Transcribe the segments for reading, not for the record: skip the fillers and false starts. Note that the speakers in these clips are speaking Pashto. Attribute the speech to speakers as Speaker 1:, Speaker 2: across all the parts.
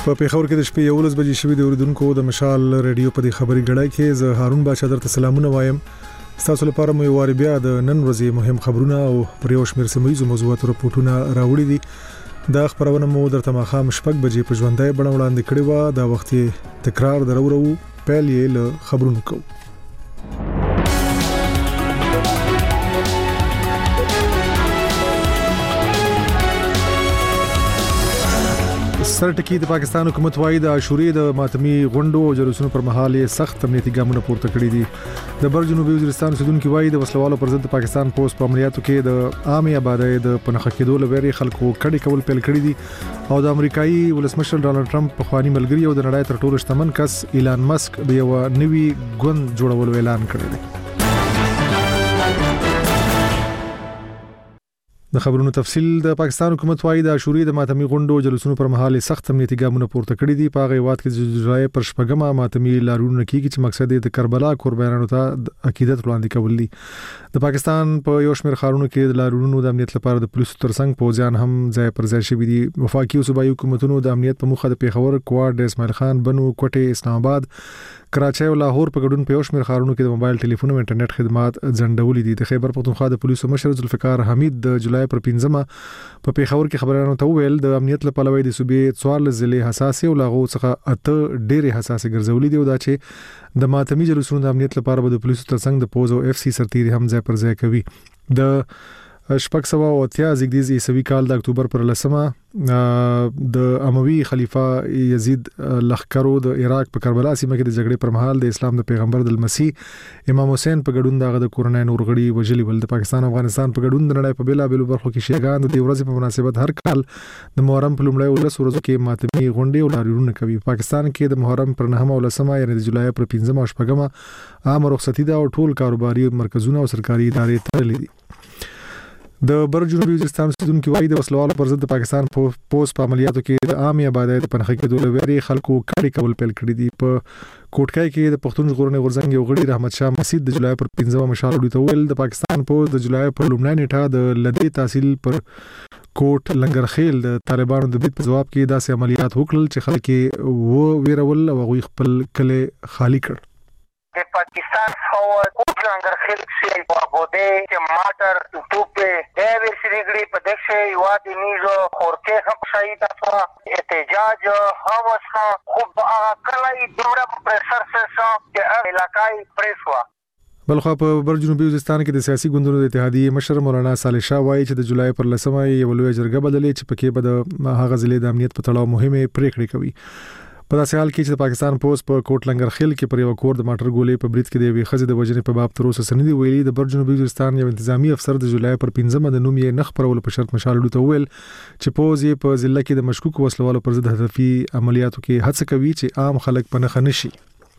Speaker 1: په پیښور کې د شپې 11 بجې شوې د اوریدونکو د مشال ریډیو په خبري غړای کې زه هارون بادشاہ درته سلامونه وایم. تاسو لپاره مې واری بیا د نن ورځې مهم خبرونه او پر یو شمېر سیمایي موضوعاتو راپورټونه راوړي دي. دا خبرونه مو درته ماخام شپږ بجې په ژوندۍ بڼه وړاندې کړې و. دا وخت تکرار درورو پیل یې له خبرونو کو. سرټکی د پاکستان حکومت وايي د عاشورې د ماتمي غونډو او جلوسونو پر مهال سخت امنیتي ګامونه پورته کړي دي. د بر جنوبي وزیرستان اوسیدونکو وايي د وسلوالو پر ضد د پاکستان پولیس په عملیاتو کې د عامه آبادی د پنځه کېدو لپاره خلکو کډي کول پیل کړی دي او د امریکایي ولسمشر ډانلډ ټرمپ په خواني ملګری او د نړۍ تر ټولو شتمن کس ایلان مسک د یو نوي ګوند جوړولو اعلان کړی دی. د خبرونو تفصیل د پاکستان حکومت وايي د عاشورې د ماتمي غونډو جلوسونو پر مهال سخت امنیتي ګامونه پورته کړي دي. په هغه وخت کې د جولای پر شپږمه ماتمي لارونه کېږي چې مقصد یې د کربلا قربانانو ته عقیدت وړاندې کول دي. د پاکستان په یو شمېر ښارونو کې د لارونو د امنیت لپاره د پولیسو ترڅنګ پوځیان هم ځای پر ځای شوي دي. وفاقي او صوبایي حکومتونو د امنیت په موخه د پیښور، کوټ، اسماعیل خان، بنو، کوټه، اسلام آباد، کراچۍ او لاهور په ګډون په یو شمېر ښارونو کې د موبایل ټلیفون او انټرنیټ خدمات ځنډولې دي. د خیبر پختونخوا د پولیسو مشر ذوالفقار حمید د جولای پر 15مه په پیښور کې خبرانو ته وویل د امنیت لپاره د صوبې 14 ضلع حساسه او لاغو څخه اته ډېرې حساسه ګرځولې دي او دا چې د ماتمي جلوسونو د امنیت لپاره د پولیسو ترڅنګ د پوز او اف سي سرتیري هم ځای پر ځای کوي. د شپږ زیږدیز عیسوي کال د اکتوبر پر 10مه د اموي خلیفہ یزید لخکرو د عراق په کربلا سیمه کې د جګړې پر مهال د اسلام د پیغمبر د مسیح امام حسین په ګډون دغه د کورنۍ نورغړي وجلی ول. د پاکستان او افغانستان په ګډون د نړۍ په بیلا بیلو برخو کې شیعاګان د ورځې په مناسبت هر کال د محرم په لومړۍ ورځو کې ماتمي غونډې او لارونه کوي. پاکستان کې د محرم پر 9مه او 10مه یعنی د جولای پر 15مه او 16مه عام رخصتي ده او ټول کاروباري مرکزونه او سرکاري ادارې تړلې دي. د بر جنوبي وزیرستان اوسیدونکو وايي د وسلوالو پر ضد د پاکستان پولیس په عملیاتو کې د عامه آبادی د پنځه کېدو لپاره خلکو کډي کول پیل کړی دي. په کوټکای کې د پښتون ژغورنې غورځنګ یو غړي رحمت شاه مسعود د جولای پر 15مه مشال وړي ویل د پاکستان پولیس د جولای پر لومړۍ نیټه د لدی تحصیل پر کوټ لنګرخیل د طالبانو د بیت په جواب کې داسې عملیات وکړل چې خلک و ویرول او غوي خپل کله خالی کړ.
Speaker 2: د پاکستان فوج کوټ لنګرخیل سے بوده ټماټر توپه د وسریګړي په دښه یوادي نیزو خورته هم شهید افوا احتجاج هوس خوب کله دوره پرسر سره د علاقای پریسوا.
Speaker 1: بلخو په بر جنوبي وزیرستان کې د سیاسي ګوندونو د اتحادیې مشر مولانا صالح شاه وايي چې د جولای پر 10مه یو لوی جرګه بدلې چې پکې به د هغه ضلع د امنیت په تړاو مهمه پریکړې کوي. په داسې حال کې چې د پاکستان پولیس په کوټ لنګرخیل کې پر یو کور د ماټر ګولې په برید کې د یوې ښځې د وژنې په باب تر اوسه سندې ویلي. د بر جنوبي وزیرستان یو انتظامی افسر د جولای پر 15مه د نوم یې نخ پرول په شرط مشال وړي ویل چې پوز یې په ضلع کې د مشکوک وسلوالو پر ضد هدفي عملیاتو کې هڅه کوي چې عام خلک په نښه نشي.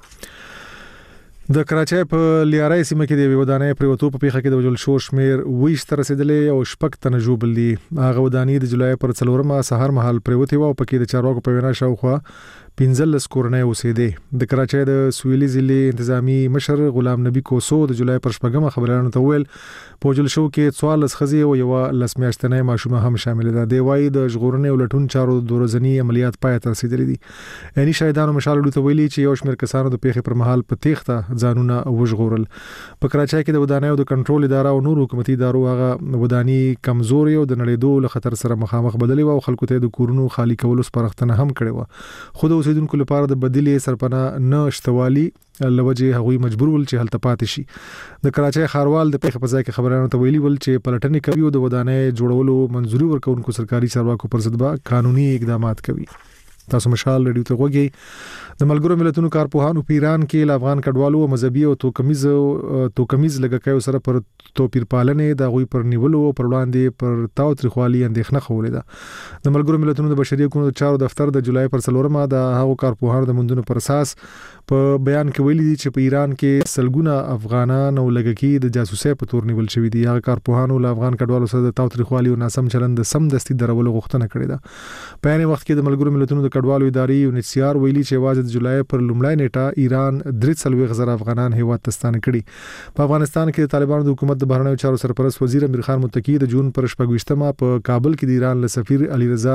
Speaker 1: د کراچۍ په لیارای سیمه کې د ودانۍ پریوتو په پیښه کې د وجل شو شمیر 20 تر رسیدلې او شپږ تنه ژوبل دي. هغه ودانۍ د جولای پر 4مه سحر مهال پریوتي و او پکې د چارواکو په وینا شاوخوا 15 کورنۍ اوسېدې. د کراچۍ د سویلي ضلع انتظامی مشر غلام نبی کوسو د جولای پر 8مه خبرانو ته ویل په وجل شو کې 14 خزي او یو لسمیاشتنۍ ماشومه هم شامل ده. دی وايي د ژغورنې او لټون چارو د ورځنی عملیات پای ته رسیدلې دي. یعنی شاهدانو مشال وړي ویلي چې یو شمېر کسانو د پیښې پر مهال په تېښته ځانونه وژغورل. په کراچۍ کې د ودانۍ او د کنټرول اداره او نور حکومتي ادارو هغه ودانۍ کمزوري او د نړیدو له خطر سره مخامخ بدلې او خلکو ته د کورونو خالی کولو سپارښتنه هم کړې و. خو د اوسیدونکو لپاره د بدیلې سرپناه نه شتوالي لوجه هغوی مجبور ول چې هلته پاتې شي. د کراچۍ ښاروال د پیښې په ځای کې خبرانو ته ویلي ول چې پلټنې کوي او د ودانۍ جوړولو منځوري ورکوونکو سرکاري چارواکو پر ضد به قانوني اقدامات کوي. تاسو مشال ریډیو ته وګورئ. د ملګرو ملتونو کارپوهانو په ایران کې د افغان کډوالو او مذهبي او توکمیز لګکایو سره پر توپیر پالنې د غوي پر نیولو او پر وړاندې پر تاوتریخوالي اندېښنه خولې ده. د ملګرو ملتونو د بشري حقوقو چارو دفتر د جولای پر 4مه د هغو کارپوهانو د مندونو پر اساس په بیان کې ویلي دي چې په ایران کې سلګونه افغانان او لګکی د جاسوسۍ په تور نیول شوی دي. هغه کارپوهانو له افغان کډوالو سره د تاوتریخوالي او ناسم چلند د سم دستي درولو غوښتنه کړې ده. په یانې وخت کې د ملګرو ملتونو د کډوالو ادارې UNHCR ویلي چې واځي د جولای پر لومړۍ نیټه ایران 3,000 افغانان هیواد ته ستانه کړي. په افغانستان کې د طالبانو د حکومت د بهرنیو چارو سرپرست وزیر امیر خان متقی د جون پر 28مه په کابل کې د ایران له سفیر علي رضا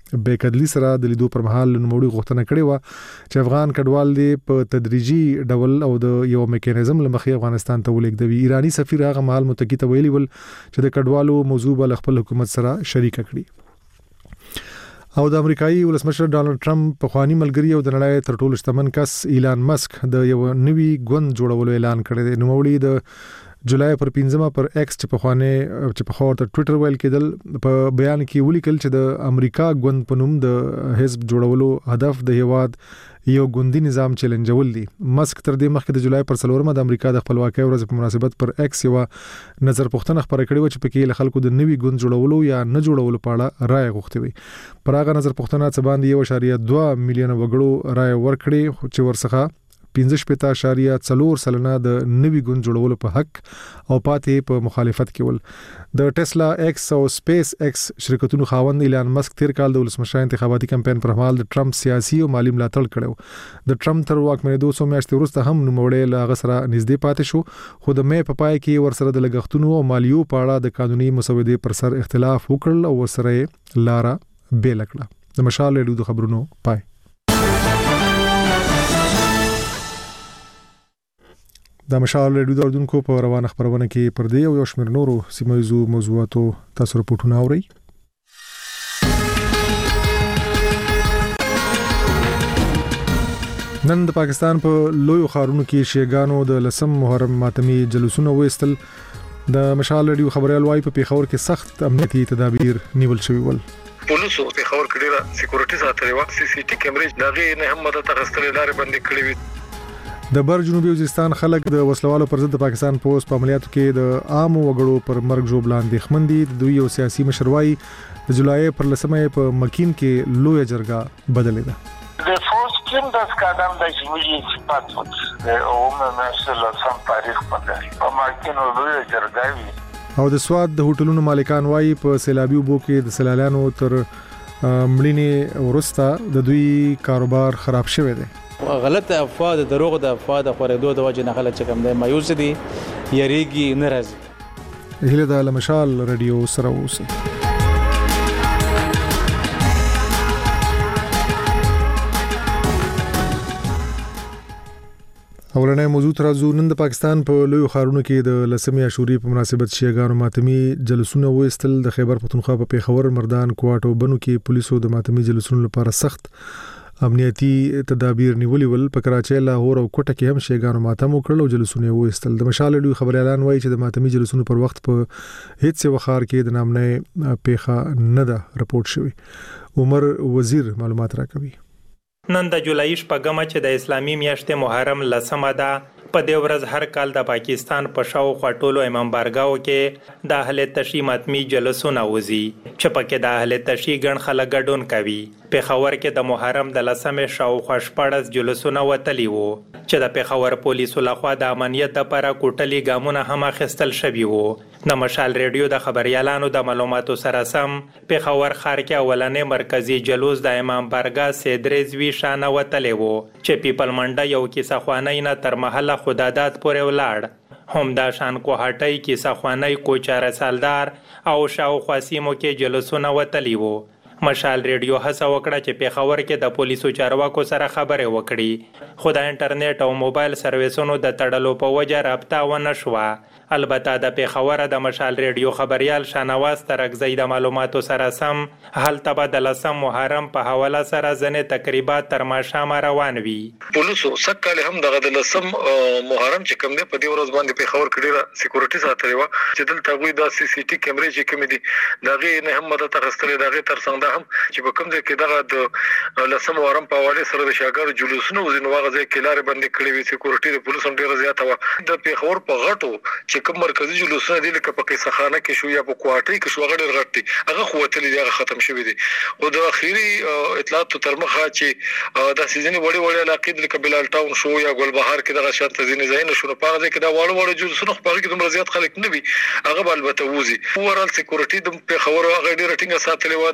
Speaker 1: بیکدلی سره د لیدو پر مهال نوموړي غوښتنه کړې و چې افغان کډوال دې په تدریجي ډول او د یو میکانیزم لمخې افغانستان ته ولېږدوي. ایرانی سفیر هغه مهال متکی ته ویلي ول چې د کډوالو موضوع بل خپل حکومت سره شریک کړي. او د امریکایي ولسمشر ډانلډ ټرمپ په خواني ملګری او د نړۍ تر ټولو شتمن کس ایلان مسک د یو نوي ګوند جوړولو اعلان کړی دی. نوموړي د جولای پر 15 پر ایکس چې په خوانه چې په خور ته ټوئیټر ویل کېدل په بیان کې ولیکل چې د امریکا ګوند په نوم د حزب جوړولو هدف د هیواد یو ګوندی نظام چیلنجول دي. مسک تر دې مخکې د جولای پر 4 د امریکا د خپلواکۍ ورځ په مناسبت پر ایکس یو نظر پوښتنه خبره کړې و چې پکې له خلکو د نوي ګوند جوړولو یا نه جوړولو په اړه رائے غوښتي وي. پر هغه نظر پوښتنه څه باندې 1.2 میلیون وګړو رائے ورکړي چې ورڅخه 15.4 سلنه د نوي ګوند جوړولو په حق او پاتې په مخالفت کې ول. د ټسلا ایکس او سپیس ایکس شرکتونو خاوند ایلان مسک تیر کال د ولسمشر انتخاباتي کمپاین پر مهال د ټرمپ سیاسي او مالی ملاتړ کړو. د ټرمپ تر واکمنېدو څو میاشتې وروسته هم نوموړی له هغه سره نږدې پاتې شو، خو د مې په پای کې ورسره د لګښتونو او مالیو په اړه د قانوني مسودې پر سر اختلاف وکړل او ورسره لاره بیل کړه. د مشال ریډیو د خبرونو پای. د مشال ریډیو د اردوونکو په روانه خبرونه کې پر دې او یو شمېر نورو سیمایي موضوعاتو تاسو راپورټونه اورئ. نن د پاکستان په لویو ښارونو کې شیعاګانو د 10 محرم ماتمي جلوسونه وېستل. د مشال ریډیو خبريال وايي په پیښور کې سخت امنیتي تدابیر نیول شوي ول.
Speaker 3: پولیسو پیښور کې ډېر سکیورټي ساتلې و، سی سی ټي کیمرې دغه نه هم مدد ترستلې لارې بندې کړې وي.
Speaker 1: د بر جنوبي وزیرستان خلک د وسلوالو پر ضد د پاکستان پولیس په عملیاتو کې د عام وګړو پر مرګ ژوبل اندېښمن دي. د دوی یو سیاسي مشروعي د جولای پر 10 په مکین کې لوی جرګه بدلې ده.
Speaker 2: د فوسټین د سکادم د شمولي صفات د عمومي مسله سم تاریخ په مکین لوی جرګه وي.
Speaker 1: او د سواد د هوټلونو مالکان وايي په سیلابي وبو کې د سیلانیانو تر مړینې ورسته د دوی کاروبار خراب شوی دی.
Speaker 4: غلط افوا د دروغ د افوا د خورېدو د وجه نه خلک چې کوم دی مایوس دي، یریږي، ناراضي.
Speaker 1: هله د مشال رادیو سره اوسئ. اولنې موضوع ترازو نن د پاکستان په لویو ښارونو کې د 10 عاشوري په مناسبت شیعاګانو ماتمي جلوسونه وېستل. د خیبر پښتونخوا په پیښور، مردان، کوټ او بنو کې پولیسو د ماتمي جلوسونو لپاره سخت امنیتي تدابیر نیولې ول. په کراچۍ، لاهور او کوټه کې هم شیعاګانو ماتم وکړل او جلوسونه وېستل. د مشال ریډیو خبريالان وایي چې د ماتمي جلوسونو پر وخت په هیڅ یو ښار کې د نامنه پیښه نه ده راپورټ شوی. عمر وزیر معلومات راکوي.
Speaker 5: نن د جولای شپږمه چې د اسلامي میاشتې محرم 10 ده، په دې ورځ هر کال د پاکستان په شاوخوا ټولو امام بارګاو کې د اهل تشیع ماتمي جلسونه وزي چې پکې د اهل تشیع ګڼ خلک ګډون کوي. پیښور کې د محرم د 10 شاوخوا 14 جلسونه وتلي وو چې د پیښور پولیسو لخوا د امنیت لپاره کوټلي ګامونه هم اخیستل شوي وو. د مشال ریډیو د خبريالانو د معلوماتو سره سم پیښور ښار کې اولنې مرکزی جلوس د امام بارګا سید رضوی شانه وتلي وو چې پیپل منډه یو کیسه خوانی نه تر محله خدادات پورې ولاړ. هم دا شان کوهاټي کیسه خوانی کوچاره سالدار او شاوخوا سیمو کې جلسونه وتلي وو. مشال ریډیو هڅه وکړه چې پیښور کې د پولیسو چارواکو سره خبرې وکړي، خو د انټرنیټ او موبایل سرویسونو د تړلو په وجه رابطه ونه شوه. البته د پیښور د مشال ریډیو خبريال شانواز ترکزی د معلوماتو سره سم هلته به د 10 محرم په حواله سره ځنې تقریبات تر ماښامه روان وي.
Speaker 3: پولیسو سکهاله هم دغه د 10 محرم چې کوم دی په دې ورځ باندې پیښور کې ډېر سکیورټي ساتلې و چې دلته غوي د سی سی ټي کیمرې چې کوم دي دغه نه هم مدد ترستلې دغه تر څنګه هم چې په کوم ځای کې دغه د 10 محرم په حواله سره د شاګر جلوسونه وزینو واغ ځای کې لارې بندې کړې وي. سکیورټي د پولیسو ډېر زیاته و. د پیښور په غټو کوم مرکزی جلوسونه دي لکه په قصه خانه کې شو یا په کوټه کې شو غړي غټي هغه خوتلې دي، هغه ختم شوی دي. او د اخیری اطلاعات تر مخه چې د سيزنی وړي علاقې د کبلال ټاون شو یا ګلبهار کې دغه شانت ځینې ځایونه شو په هغه کې دا وړ جلوسونه خو کې دومره زیات خلک نه وي، هغه البته وځي. اورال سکیورټي د پیښور هغه ډېر ټینګه ساتلې و. ټول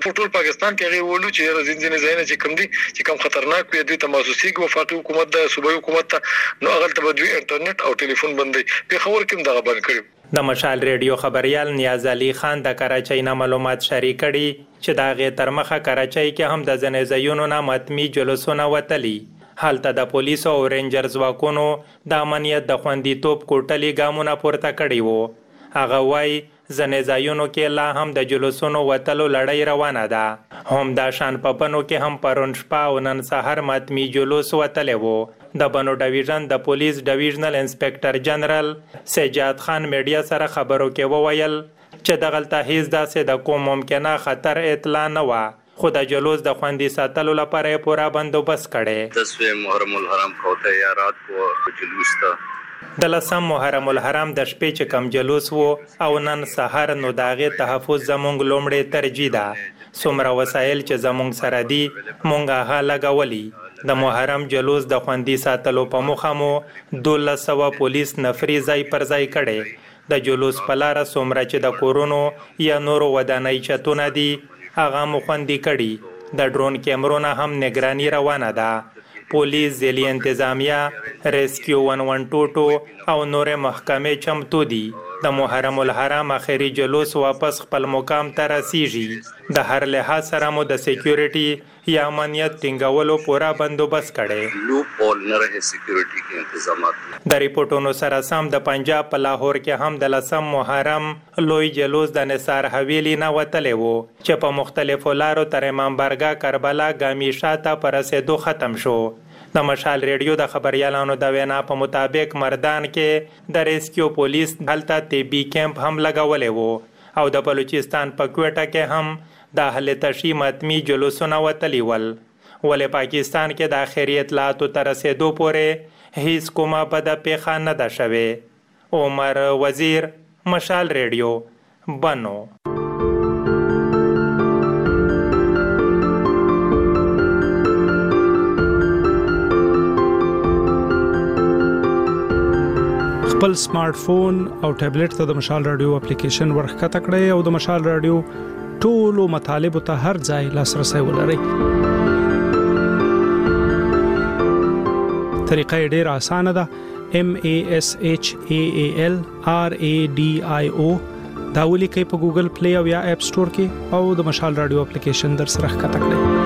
Speaker 3: پاکستان کې هغه ولو چې زنجیر زینه چې کوم دي چې کوم خطرناک وي دوی ته محسوسي کې وفاقي حکومت د صوبایي حکومت نو هغه ته دوی انټرنیټ او ټلیفون بندي په خبر کې دغه بند کړی.
Speaker 5: د مشال ریډیو خبريال نیاز علي خان د کراچۍ نه معلومات شریک کړي چې دا غي تر مخه کراچۍ کې هم د زنځایونو نه ماتمي جلوسونه وتلي. حالته د پولیسو او رینجرز واکونو د امنیت د خوندیتوب کوټلي ګامونه پورته کړي وو. هغه وای زنځایونو کې لا هم د جلوسونو وتلو لړۍ روانه ده. هم د شان پپنو کې هم پرون شپه او نن سحر ماتمي جلوس وتلې وو. د بنو ډیویژن د پولیس ډیویژنل انسپکټر جنرال سجاد خان میډیا سره خبرو کې وویل چې دغلته هیڅ داسې د کوم ممکنه خطر اطلاع نه و، خو د جلوس د خوندي ساتلو لپاره پورا بندوبست کړي.
Speaker 6: 10 محرم الحرام کو تیارات کو جلوس ته
Speaker 5: د 10 محرم الحرام د شپې چې کم جلوس وو او نن سحر نو داغه تحفظ زمونږ لومړی ترجیح ده. څومره وسایل چې زمونږ سره دي مونږه هغه لګولي. د محرم جلوس د خوندي ساتلو په موخه مو 1200 پولیس نفري ځای پر ځای کړي. د جلوس په لار څومره چې د کورونو یا نورو ودانۍ چتونه دي هغه مو خوندي کړي. د ډرون کیمرونو هم نگرانی روانه ده. پولیس، ځلي انتظامیه، ریسکیو 112 او نور محکمې چمتو دي. د محرم الحرام اخري جلوس واپس خپل مقام ته رسیږي. د هر لحاظ سره مو د سکیورټي یا امنیت ټینګولو پورا بندوبست کړي.
Speaker 6: لوپ هول نه رہے سکیورټي کې انتظامات.
Speaker 5: د ریپورتونو سره سم د پنجاب په لاهور کې هم د 10 محرم لوی جلوس د نثار حویلی نه وتلی وو چې په مختلفو لارو تر امام بارګاه، کربلا، ګامی شاته پر رسیدو ختم شو. د مشال ریډیو د خبريالانو د وینا په مطابق مردان کې د ریسکیو پولیس هلته طبي کیمپ هم لګولې وو او د بلوچستان په کوټه کې هم د اهل تشی ماتمي جلوسونه وتلی ول. ولې پاکستان کې د اخري اطلاعاتو تر رسیدو پورې هیڅ کومه بده پیښه نه ده شوې. عمر وزیر، مشال ریډیو، بنو.
Speaker 7: خپل سمارټ فون او ټابلیټ ته د مشال رادیو اپلیکیشن ورخکته کړئ او د مشال رادیو ټولو مطالب ته هر ځای لاسرسي ولرئ. طریقه ډیره اسانه ده. MASHAAL RADIO دا ولیکئ په ګوګل پلی او یا اپ سٹور کې او د مشال رادیو اپلیکیشن در سره ښکته کړئ.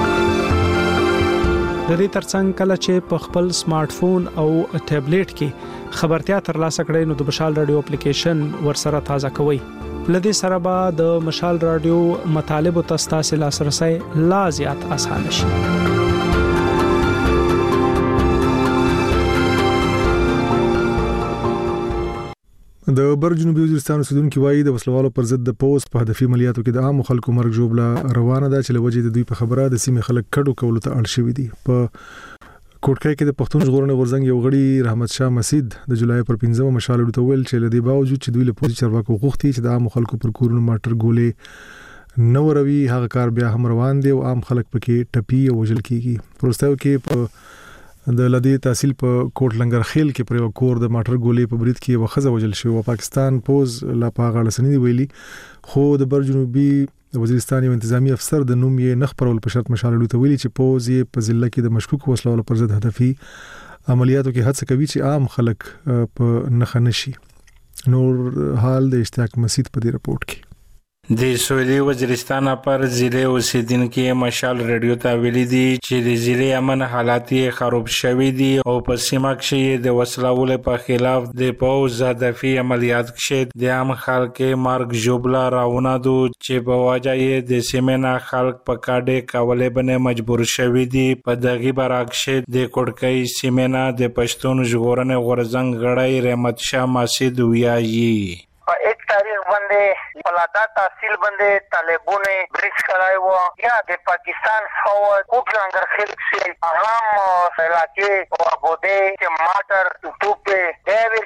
Speaker 7: د دې ترڅنګ کله چې په خپل سمارټ فون او ټابلیټ کې خبرتیا ترلاسه کړئ نو د مشال رادیو اپلیکیشن ورسره تازه کوئ. لدې سره به د مشال رادیو مطالب او تاسو لاسرسي لا زیات اسانه شي.
Speaker 1: د بر جنوبي وزیرستان اوسیدونکو وایي د وسلوالو پر ضد د پوسټ په هدفي عملیاتو کې د عام خلکو مرګ جوړه روانه ده چې لوجې د دوی په خبره د سیمې خلک کډو کولو ته اړ شوي دي. په کوټکای کې د پښتون ژغورنې غورځنګ یو غړي رحمت شاه مسید د جولای پر 15 مشال ورته ویل چې لدی باوجود چې دوی له پولیس چارواکو غوښتي چې د عام خلکو پر کورونو ماټر ګولې نو روي هغه کار بیا هم روان دي او عام خلک پکې ټپي او وژل کیږي. پروستاو کې په د لدی تحصیل په کوټ لنګر خیل کې پر یو کور د ماټر ګولې په برید کې وخزه وژل شو او پاکستان پوز لا پاغه لسنی ویلي خو د بر جنوبي وزیرستان یو انتظامی افسر د نوم یې نخبرول په شرط مشال ورته ویلي چې پوز یې په ضلع کې د مشکوک وسلوالو پر ضد هدفي عملیاتو کې هڅه کوي چې عام خلک په نخنشي. نور حال د اشتیاق مسید په دې رپورت کې
Speaker 8: د سویلي وزیرستان پر ضلع اوسیدونکو مشال ریډیو ته ویلي دي چې د ضلع امن حالات خراب شوي دي او په سیمه کې د وسلوالو په خلاف د پوز هدفي عملیات کې د عام خلکو مرګ جوړه راونه دي چې په وجه یې د سیمه خلک په کاډه کولې باندې مجبور شوي دي. په دغه برعکس د کوټکای سیمه د پښتون ژغورنې غورځنګ غړی رحمت شاه مسید ویایي
Speaker 2: په 1 تاریخ باندې پلادا تحصیل باندې طالبونه بریچ کړای وو یا د پاکستان فوج کوټ لنګر خیل کې عام علاقې او بوده چې ماټر ټوپه د ویسریګړي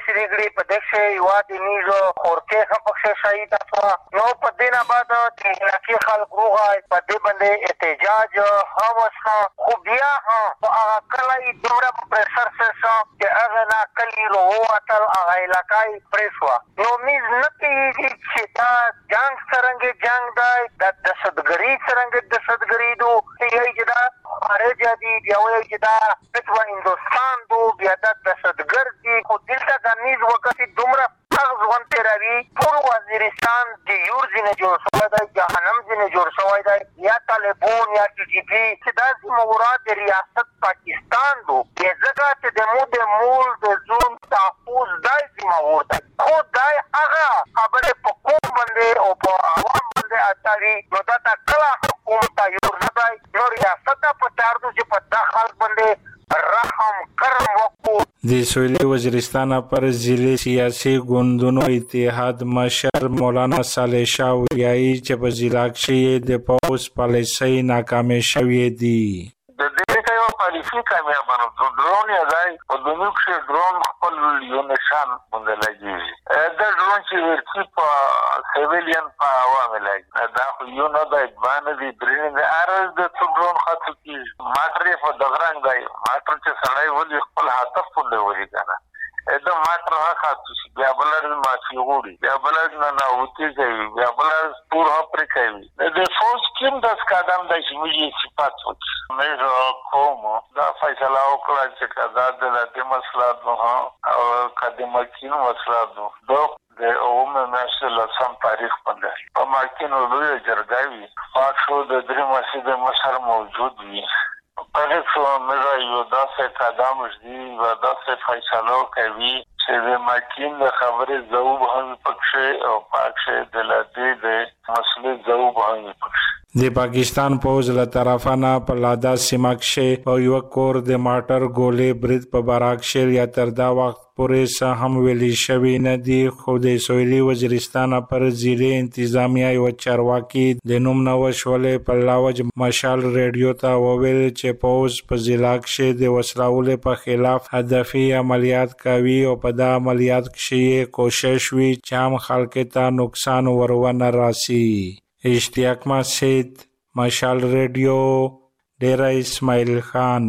Speaker 2: وکړي په دغه هیواد نیزو خورکې هم پکښې شهید شوه. نو په دې نه بعد چې علاقې خلک روغه په دې باندې احتجاج هم وشو، خو بیا هم په هغه کلی دومره پریشر شو چې هغه نه کلي راووتل، هغه علاقه یې پرې شوه. نو میز نه کېږي چې دا جنګ څرنګه جنګ دی، دا دهشتګري څرنګه دهشتګري دو، یایي چې دا خارج دي، بیا وایي چې دا فتوا هندوستان دو، بیا دا دهشتګر دي. خو دلته دا میز وکتې دومره سخت ژوند تېروي. ټول وزیرستان د یور ځینې جوړ شوی دی، جهنم ځینې جوړ شوی دی، یا طالبان یا TTP چې دا زمورات د ریاست پاکستان دو. ځکه چې د مو د مول د زون تحفظ دی زمور دی، خو دی هغه خبرې په قوم باندې او په عوام باندې اچوي. نو دا ته کله حکومت ته یور نه دی. نو ریاست ته پکار ده چې په دا خلک باندې رحم کرم وکړو.
Speaker 8: د سویلي وزیرستان پر ضلع سیاسي ګوندونو اتحاد مشر مولانا صالح شاه وایي چې په ضلع کې د پوځ پالیسۍ ناکامې شوې دي.
Speaker 9: د دې یو پالیسي کامیاب نه ده. ډرون یې دی او د نو کې ډرون خپل یو نشان باندې لګي. دا ډرون چې ورکی په سیویلین په عوامل لګي. دا خو یو نه دی باندې دی درین د ارز د ډرون خاطر کې ماټرې په دغرنګ دی. ماټر چې سړی ولې خپل هدف باندې ولې کنه دا ماټر هغه خاطر چې بیا بلر ماشي غوړي، بیا بلر نه اوتی کوي، بیا بلر پور هپر کوي. د فوج کې د قدم د شمولي صفات وکړي. مې کوم دا فیصله وکړه چې دا د دې مسله او قدمه کې مسله ده د اومه مسله سم تاریخ باندې په ماکینو لوی جرګاوي فاښو د درې مسجد مشر موجود وي. پاره څو مې یو داسې قدم دی و داسې فیصله کوي چې د ماکین د خبرې ځواب هم پکښې او پکښې د لدې د مسلې ځواب هم پکښې.
Speaker 8: د پاکستان پوز له طرفه نه په لادا سیمه کې او یو کور د ماټر ګولې برید په براکشیر یا تر دا وخت پورې څه هم ویلي شوی نه دی. خو د سویلي وزیرستان پر ضلع انتظامیه یو چارواکي د نوم نه وشولې په لاوج مشال ریډیو ته وویل چې پوز په ضلع کې د وسلوالو په خلاف هدفي عملیات کوي او په دا عملیات کې کوشش وی چې عام خلک ته نقصان ورونه راسي. اشتیاق مسجد، مشال ریډیو، ډیرا اسماعیل خان.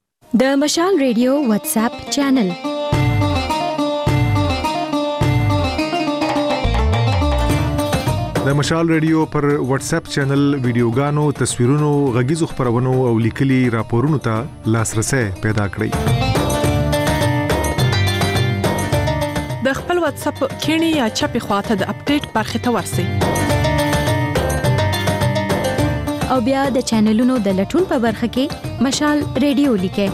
Speaker 10: د مشال ریډیو واتس اپ چینل
Speaker 1: د مشال ریډیو پر واتس اپ چینل ویډیوګانو، تصویرونو، غږیزو خبرونو او لیکلي راپورونو ته لاسرسي پیدا کړئ.
Speaker 11: د خپل واتس اپ کینی یا چپی خواته د اپډیټ برخه ته ورسئ
Speaker 10: او بیا د چینلونو د لټون په برخه کې مشال ریډیو لیکئ.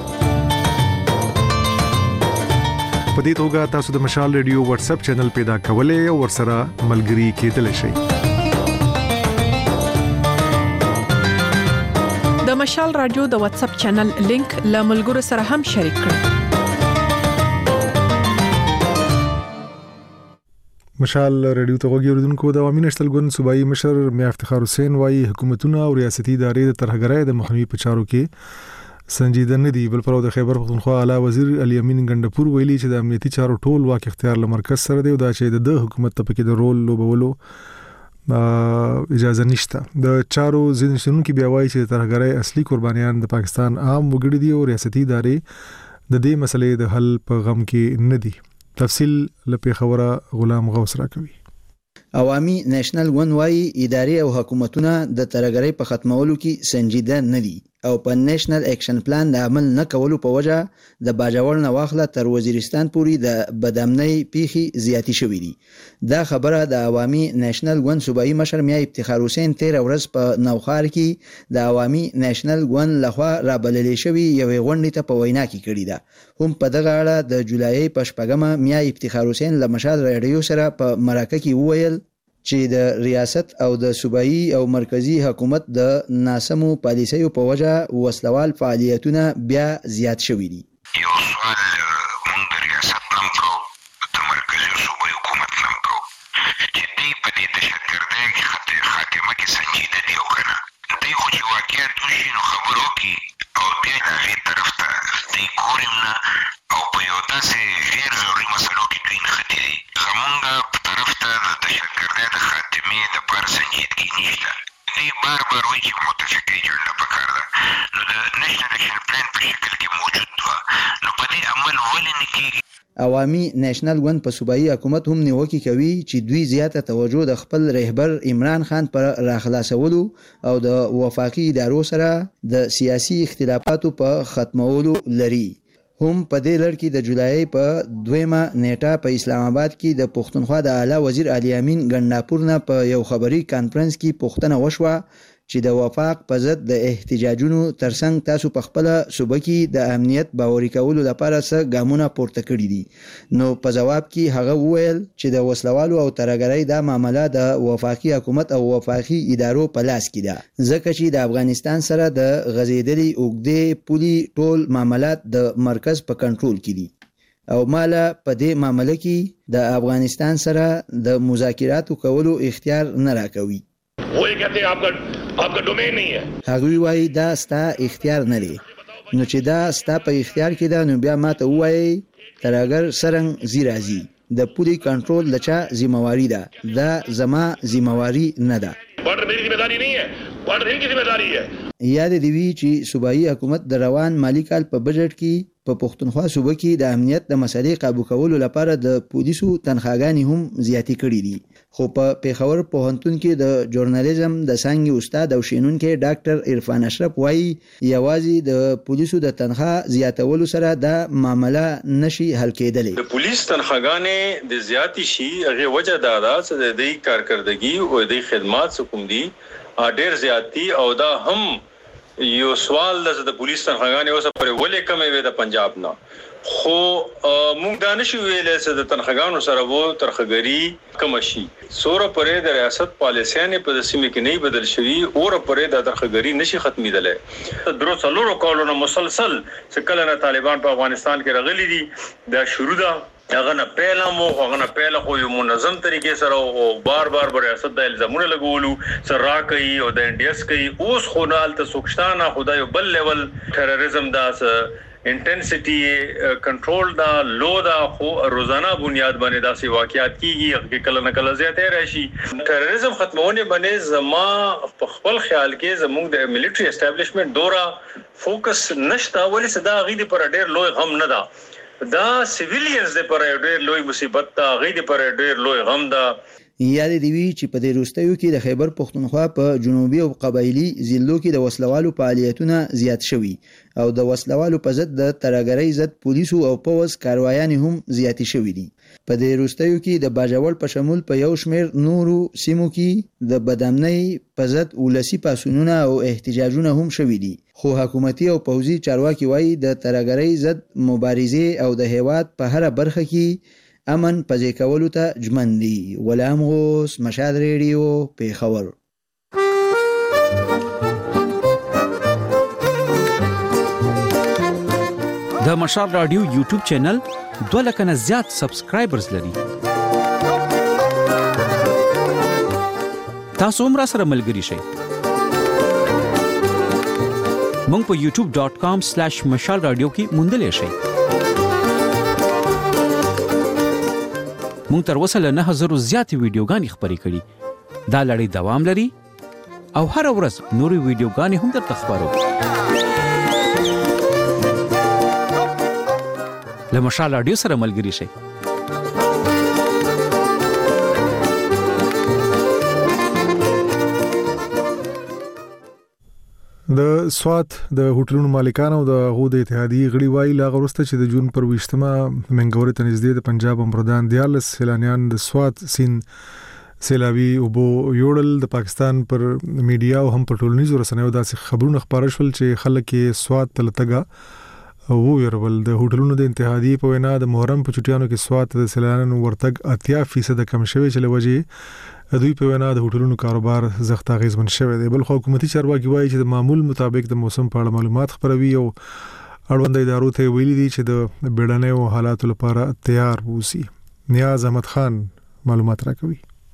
Speaker 1: په دې توګه تاسو د مشال ریډیو واتس اپ چینل پیدا کولای او ورسره ملګري کېدلی شئ.
Speaker 11: د مشال رادیو د واتس اپ چینل لینک له ملګرو سره هم شریک کړئ.
Speaker 1: مشال ریډیو ته غوږی اوریدونکو، د عوامي نشتل ګوند صوبایي مشر میا افتخار حسین وايي حکومتونه او ریاستي ادارې د ترهګرۍ د مخنیوي په چارو کې سنجیده نه دي. بل پرو د خیبر پختونخوا اعلی وزیر علي امین ګندپور ویلي چې د امنیتي چارو ټول واک اختیار له مرکز سره دی او دا چې د حکومت ته پکې د رول لوبولو اجازه نشته. د چارو ځینې کې بیا وایي چې ترهګرۍ اصلي قربانیان د پاکستان عام وګړي دي او ریاستي ادارې د دې مسلې د حل په غم کې نه دي. تفصیل لپاره خبره غلام غوث را کوي.
Speaker 12: عوامي نېشنل ون وايي ادارې او حکومتونه د ترهګرۍ په ختمولو کې سنجیده نه دي او په نېشنل اکشن پلان د عمل نه کولو په وجه د باجوړ نه واخله تر وزیرستان پورې د بدامنۍ پیخي زیاتی شوې دي. دا خبره د عوامي نېشنل ون صوبایي مشر میا افتخار حسین 13 ورځ په نوخار کې د عوامي نېشنل ون لخوا رابللې شوې یوې غونډې ته په وینا کې کړې ده. هم په دغه اړه د جولای په شپږمه میا افتخار حسین له مشال ریډیو سره په مرکه کې وویل چې د ریاست او د صوبایي او مرکزی حکومت د ناسمو پالیسیو په وجه وسلوال فعالیتونه بیا زیات شوي دي.
Speaker 13: یو سوال مونږ د ریاست نم کو د مرکزی صوبایي حکومت نم کو چې دوی په دې تشکردۍ کې خاتمه کې سنجیده دي او کنه دوی خو چې واقعیت وشي نو خبرو کې او بیا د هغې طرف ته دوی ګورم نه او په یو داسې غیر ضروري مسلو کې دوی نښتي دي بار وایي چې متفقې جوړه پکار ده نو د نېشنل اکشن پلان په شکل کې موجود و نو په دې عمل ولې نه کېږي.
Speaker 12: عوامي نېشنل ګوند په صوبایي حکومت هم نیوکه کوي چې دوی زیاته توجه د خپل رهبر عمران خان پر راخلاصولو او د وفاقي ادارو سره د سیاسي اختلافاتو په ختمولو لري. هم په دې لړ کې د جولای په 2 نیټه په اسلام آباد کې د پښتونخوا د اعلی وزیر علي امین ګنداپور نه په یو خبري کانفرنس کې پوښتنه وشوه چې د وفاق په ضد د احتجاجونو ترڅنګ تاسو په خپل صوبه کې د امنیت باوري کولو لپاره څه ګامونه پورته کړي دي. نو په جواب کې هغه وویل چې د وسلوالو او ترهګرۍ دا معاملې د وفاقي حکومت او وفاقي ادارو په لاس کې ده ځکه چې د افغانستان سره د غزیدلي اوګدې پولي ټول معاملات د مرکز په کنټرول کې دي او مالا په دې معاملې کې د افغانستان سره د مذاکراتو کولو اختیار نه راکوي.
Speaker 14: وہی کہتے ہیں آپ کا ڈومین نہیں ہے.
Speaker 12: هغوی وایي دا ستا اختیار نه دی نو چې دا ستا په اختیار کې ده نو بیا ماته وایي ترهګر سرنګ زی راځي د پولی کنټرول لچا ذمہواری ده دا زما ذمہواری نه ده.
Speaker 14: بارډر میری ذمہ داری نہیں ہے بارډر ان کی ذمہ داری ہے.
Speaker 12: یاد دی وی چې صوبایي حکومت د روان مالی کال په بجټ کې په پښتونخوا صوبه کې د امنیت د مسلې قابو کولو لپاره د پولیسو تنخواګانې هم زیاتې کړې دي. خو په پیښور پوهنتون کې د ژورنالیزم د څانګې استاد او شینونکو ډاکټر عرفان اشرف وایي یوازې د پولیسو د تنخوا زیاتولو سره دا معاملې نشي حل کېدلی.
Speaker 15: د پولیس تنخواګانې د زیاتې شي هغه وجه دا ده چې د دې کارکردګي او د خدمات حکومت دي ډېر زیاتی او دا هم یو سوال د پولیس تنخواګانې اوسه پر ولې کمې وي د پنجاب نه خو موږ دا نشو ویلې چې د تنخواګانو سره وو ترخګری کم شي سوره پرې د ریاست پالیسیانه په سیمه کې نه بدل شوی او پرې د ترخګری نشي ختمېدل. درو څلورو کالونو مسلسل چې کله طالبان په افغانستان کې رغلي دي دا شروع ده هغه نه پهله خو یو منظم طریقې سره او بار ریاست د الزامونه لګولو سره کوي او د انډیس کوي اوس خو نه الته سوکشتانه خدای بل لیول ټیرریزم دا انټنسټي کنټرول دا لو دا خو روزانه بنیاد باندې داسې واقعیات کیږي چې کله نه کله زیاتې راشي. ټیرریزم ختمونه باندې زما په خپل خیال کې زموږ د ملټری اسټابلیشمنت دورا فوکس نشته ولې صدا غیدي پر ډېر لوی غم نه ده دا سیویلینز د پر ډېر لوی مصیبت دا غیدي پر ډېر لوی غم ده.
Speaker 12: یاد دی وی چې په دې وروستیو کې د خیبر پښتونخوا په جنوبي او قبایلی ضلعو کې د وسلوالو فعالیتونه زیات شوي او د وسلوالو په ضد د ترهګرۍ ضد پولیسو او پوز کاروایان هم زیات شوي دي. په دې وروستیو کې د باجوړ په شمول په یو شمېر نورو سیمو کې د بدامنۍ په ضد ولسی پاسونونه او احتجاجونه هم شوي دي. خو حکومتي او پوځي چارواکي وایي د ترهګرۍ ضد مبارزې او د هیواد په هر برخه کې امن پځې کولو ته ژمن دي. غلام غوث مشهد ریډیو پیښور.
Speaker 16: د مشال رادیو یوټیوب چینل 2 لک نه زیات سبسکرایبرز لري. تاسو هم را سره ملګري شئ. مونږ په youtube.com/مشال رادیو کې موندلې شئ. مونږ تر اوسه له 9000 زیاتې ویډیوګانې خپرې کړې. دا لړۍ دوام لري او هر ورځ نورې ویډیوګانې هم درته خپرو. له مشال رادیو سره ملګري شئ.
Speaker 1: د سوات د هوټلونو مالکانو د غو د اتحادیې غړي وایي لا غوسته چې د جون پر 20مه منګورې ته نږدې د پنجاب امردان دیالس سیلانیان د سوات سین سیلابي او بو یوړل د پاکستان پر میډیا او هم په ټولنیزو رسنیو داسې خبرونه خبره شول چې خلک یې سوات تلتګه او ویرول. د هوټلونو د اتحادیې په وینا د محرم په چټیانو کې سوات د سیلانیانو ورتګ 80% کم شوی چې لوجه دوی په وینا د هوټلونو کاروبار زغتا غیزمن شوی دی. بل خو حکومتي چارواکي وایي چې د معمول مطابق د موسم په اړه معلومات خبروي او اړوند ادارو ته ویلي دي چې د بیړنیو حالاتو لپاره تیار ووسي. نیاز احمد خان معلومات راکوي.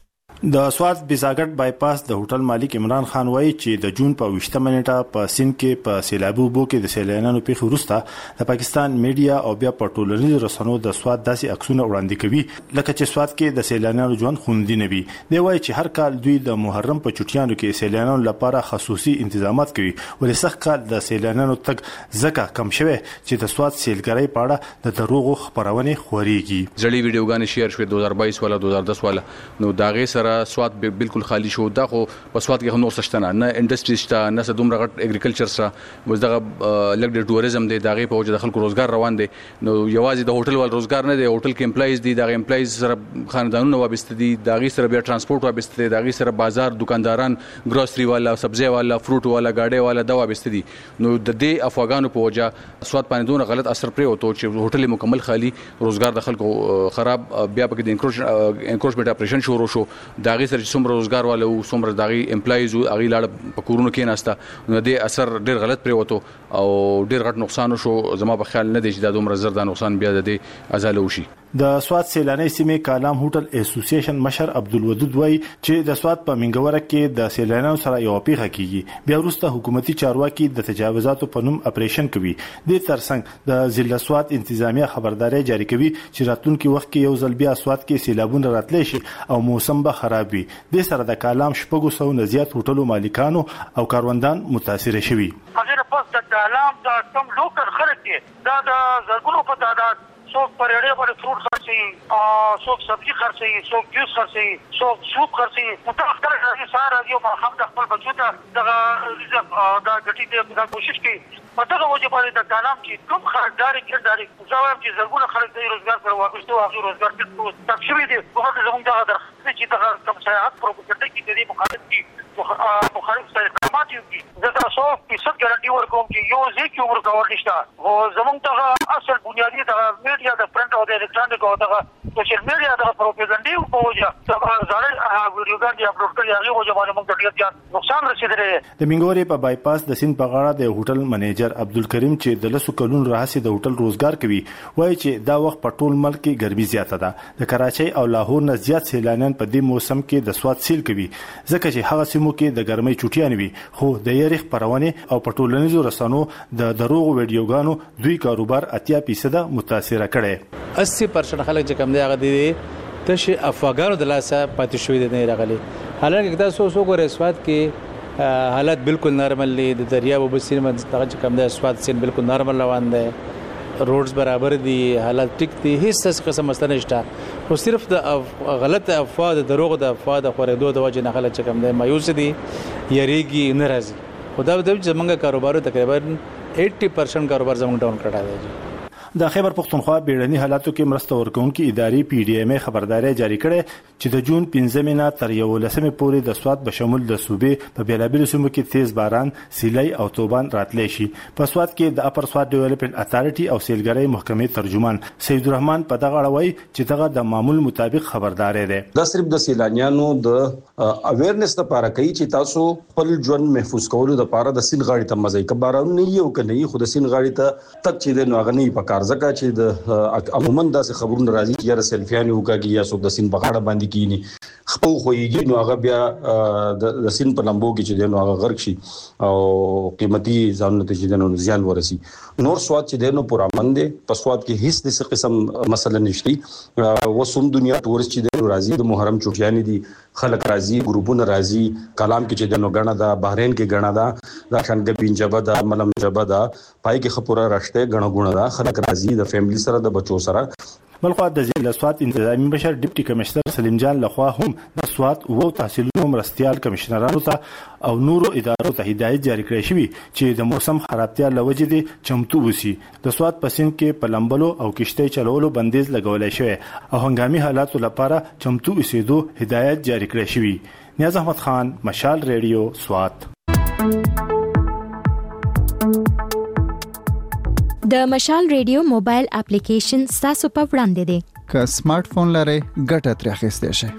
Speaker 17: د سوات بیزاګټ بایپاس د هوټل مالک عمران خان وایي چې د جون په 20 منټه په سند کې په سیلابو بو کې د سیلانانو پیښو وروسته د پاکستان میډیا او بیا په ټولنیزو رسنیو د سوات داسې عکسونه وړاندې کوي لکه چې سوات کې د سیلانانو ژوند خوندي نه وي. دی وایي چې هر کال دوی د محرم په چټیانو کې سیلانانو لپاره خصوصي تنظیمات کوي ولې سخت کال د سیلانانو تګ زکه کم شوه چې د سوات سیلګرۍ په اړه د دروغو خبرونه خوريږي.
Speaker 18: ځړې ویډیوګانې شیر شوې 2022 والا 2010 والا نو داغه سره سوات بالکل خالی شو. دا خو په سوات کې نور څه نه انډستری شته نه دومره غټ اګریکلچر سره وز دغه لګ د ټوریزم دی دغه په وجه د خلکو روزګار روان دي. نو یوازې د هوټل ول روزګار نه دی هوټل کې امپلایز دي دغه امپلایز سره خاندانونه وابسته دي دغه سره بیا ترانسپورت وابسته دي دغه سره بازار دکانداران ګروسري والا سبزی والا فروټ والا گاډي والا دا وابسته دي. نو د دې افغانو په وجه سوات باندې دونه غلط اثر پرې وته چې هوټل مکمل خالی روزګار د خلکو خراب بیا په د انکروچمنت اپریشن شروع شو دغه سره څومره روزګار والو څومره دغه امپلایز او هغه لاړ په کورونو کې ناسته نو د اثر ډیر غلط پرې وته او ډیر غټ نقصان شو. زما په خیال نه دی چې دا دومره زر دا نقصان بیا د ازاله وشي.
Speaker 17: د سوات سیلاني سیمې کالام هوټل اسوسییشن مشر عبدالودود وایي چې د سوات په منګوره کې د سیلانیانو سره یو پیښه کیږي بیا وروسته حکومتي چارواکي د تجاوزاتو په نوم اپریشن کوي. د ترڅنګ د ضلع سوات انتظامیه خبرداري جاری کوي چې راتلونکي وخت کې یو ځل بیا سوات کې سیلابونه راتلی شي او موسم به خراب وي. د سره د کالام شپږو سو نه زیات هوټلو مالکانو او کاروندان متاثر شوي.
Speaker 19: هغه پس د کالام د کم لوکل خلک دي دا د زرګونو په تعداد څوک پرېړې باندې فروټ خرڅي څوک سبزي خرڅي څوک جوس خرڅي څوک سوپ خرڅي متأخر راځي ساره یو هم د خپل بچو ته دا ګټي د کوشش کوي په دغه وجه باندې د کالام چې کوم خریداري ګرداري زوام چې زرګونه خلک د روزګار پر واغښتو هغه روزګار ته تکشوي دي په هغه زموږ دغه درخواست چې دغه کم سیاحت پروپاګاندا کې د دې مخالف دي مخالف سره اقدامات کوي. زه تاسو په څه ګارانټي ورکوم چې یو ځکه عمر کاوه نشته او زموږ دغه اصل بنیادی دغه میډیا د پرنټ او د الکترونیک او دغه سوشل میډیا دغه پروپاګاندا په وجه دغه ځړل ویډیوګان دی اپلوډ کړي هغه وجه باندې موږ ډېر ځان نقصان رسیدلی.
Speaker 17: د منګوري په بایپاس د سین په غاړه د هوټل منیجر عبدالکریم چې د لسو کلونو راهیسې د هوټل روزګار کوي وایي چې دا وخت په ټول ملک کې ګرمي زیاته ده. د کراچۍ او لاهور نه زیات سیلانیان په دې موسم کې د سوات سیل کوي ځکه چې هغه سیمو کې د ګرمۍ چټیان وي خو د یریخ پرونه او په ټولنیزو رسنیو د دروغ ویډیوګانو دوی کاروبار 80% متاثر کړي.
Speaker 4: 80% خلک چې کم دی هغه دي تشه افغانو د لاسه پاتې شوی دي نه راغلي. حالانکه دا سو ګورې سوات کې حالت بالکل نارمل دي د دریاب وبسین منځ ته کم دی سوات سین بالکل نارمل روان دی روډز برابر دي حالت ټیک دي هیڅ قسم مستنه نشته خو صرف د غلط افوا د دروغ د افوا د خورېدو د وجه نه خلک کم دی مایوس دي یریږي ناراضي خدا د زمونږ کاروبار تقریبا 80% کاروبار زمونږ ډاون کړه دی.
Speaker 17: د خیبر پختونخوا بیړني حالاتو کې مرسته ورکوونکې ادارې پی ډی ایم خبرداري جاری کړې چې د جون 15 نه تر 11 پورې د سوات بشمول د صوبې په بیلابل سیمو کې تیز باران سیلای او توبان راتلی شي. په سوات کې د اپر سوات ډیولپمنٹ اتھارټي او سیلګرۍ محکمې ترجمان سید الرحمن په دغه اړه وایي چې دغه د معمول مطابق خبرداري ده.
Speaker 20: دا صرف د سیلانیانو د اویرنس لپاره کوي چې تاسو خپل ژوند محفوظ کولو لپاره د سیل غاړي ته مزه کبارونه نه یو کني خو د سیل غاړي ته تک چې د نوغنی په ځکه چې د عموما داسې خبرونه راځي چې یا سیلفیان وکړي یا څوک د سین په غاړه باندې کینی خپل خوېږي نو هغه بیا د سین په لمبو کې چې نو هغه غرق شي او قیمتي ځانونه ته چې نو زیان ورسي. نور سواد چې نو پورا مند په سواد کې هیڅ د قسم مسله نشته وسوم دنیا ټورست چې راځي د محرم چټیانی دي خلک راځي ګروپونه راځي کلام کې چې نو غنا دا بحرین کې غنا دا شانګ پنجاب دا ملم جبا دا پای کې خپورا راشته غنا ګونه دا خلک راځي د فیملی سره د بچو سره.
Speaker 17: بلخو د ضلع سوات انتظامی مشر ډیپټي کمشنر سلیم جان لخوا هم د سوات وو تحصیلونو مرستيال کمشنرانو ته او نورو ادارو ته هدایت جاری کړی شوی چې د موسم خرابتیا لوجې دي چمتو وسی. د سوات پسین کې پلمبلو او کشته چلولو بندیز لګولای شوی او هنګامي حالاتو لپاره چمتو اوسېدو هدایت جاری کړی شوی. نیاز احمد خان مشال ریډیو سوات.
Speaker 10: د مشال ریډیو موبایل اپلیکیشن تاسو په وړاندې دی.
Speaker 21: که سمارټ فون لرئ ګټه ترې اخیستی شئ.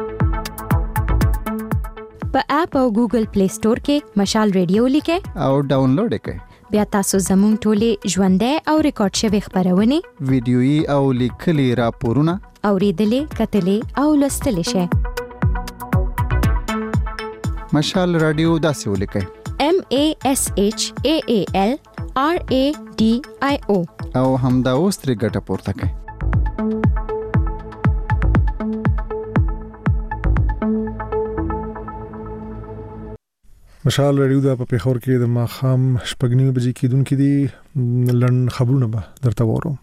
Speaker 10: په اپ او ګوګل پلی سٹور کې مشال ریډیو لیکئ
Speaker 21: او ډاونلوډ کړئ.
Speaker 10: بیا تاسو زموږ ټولې ژوندۍ او ریکارډ شوي خبرونه
Speaker 21: ویډیويي او لیکلي راپورونه
Speaker 10: اوریدلې کتلې او لوستلې شئ.
Speaker 21: مشال رادیو داسې ولیکئ
Speaker 10: MASHAALRADIO
Speaker 21: او همدا اوس ترې ګټه پورته کړئ.
Speaker 1: مشال رادیو د پیښور کې د ماخام شپږنیو بجې کېدونکې دي. لړن خبرونه به درته وورم.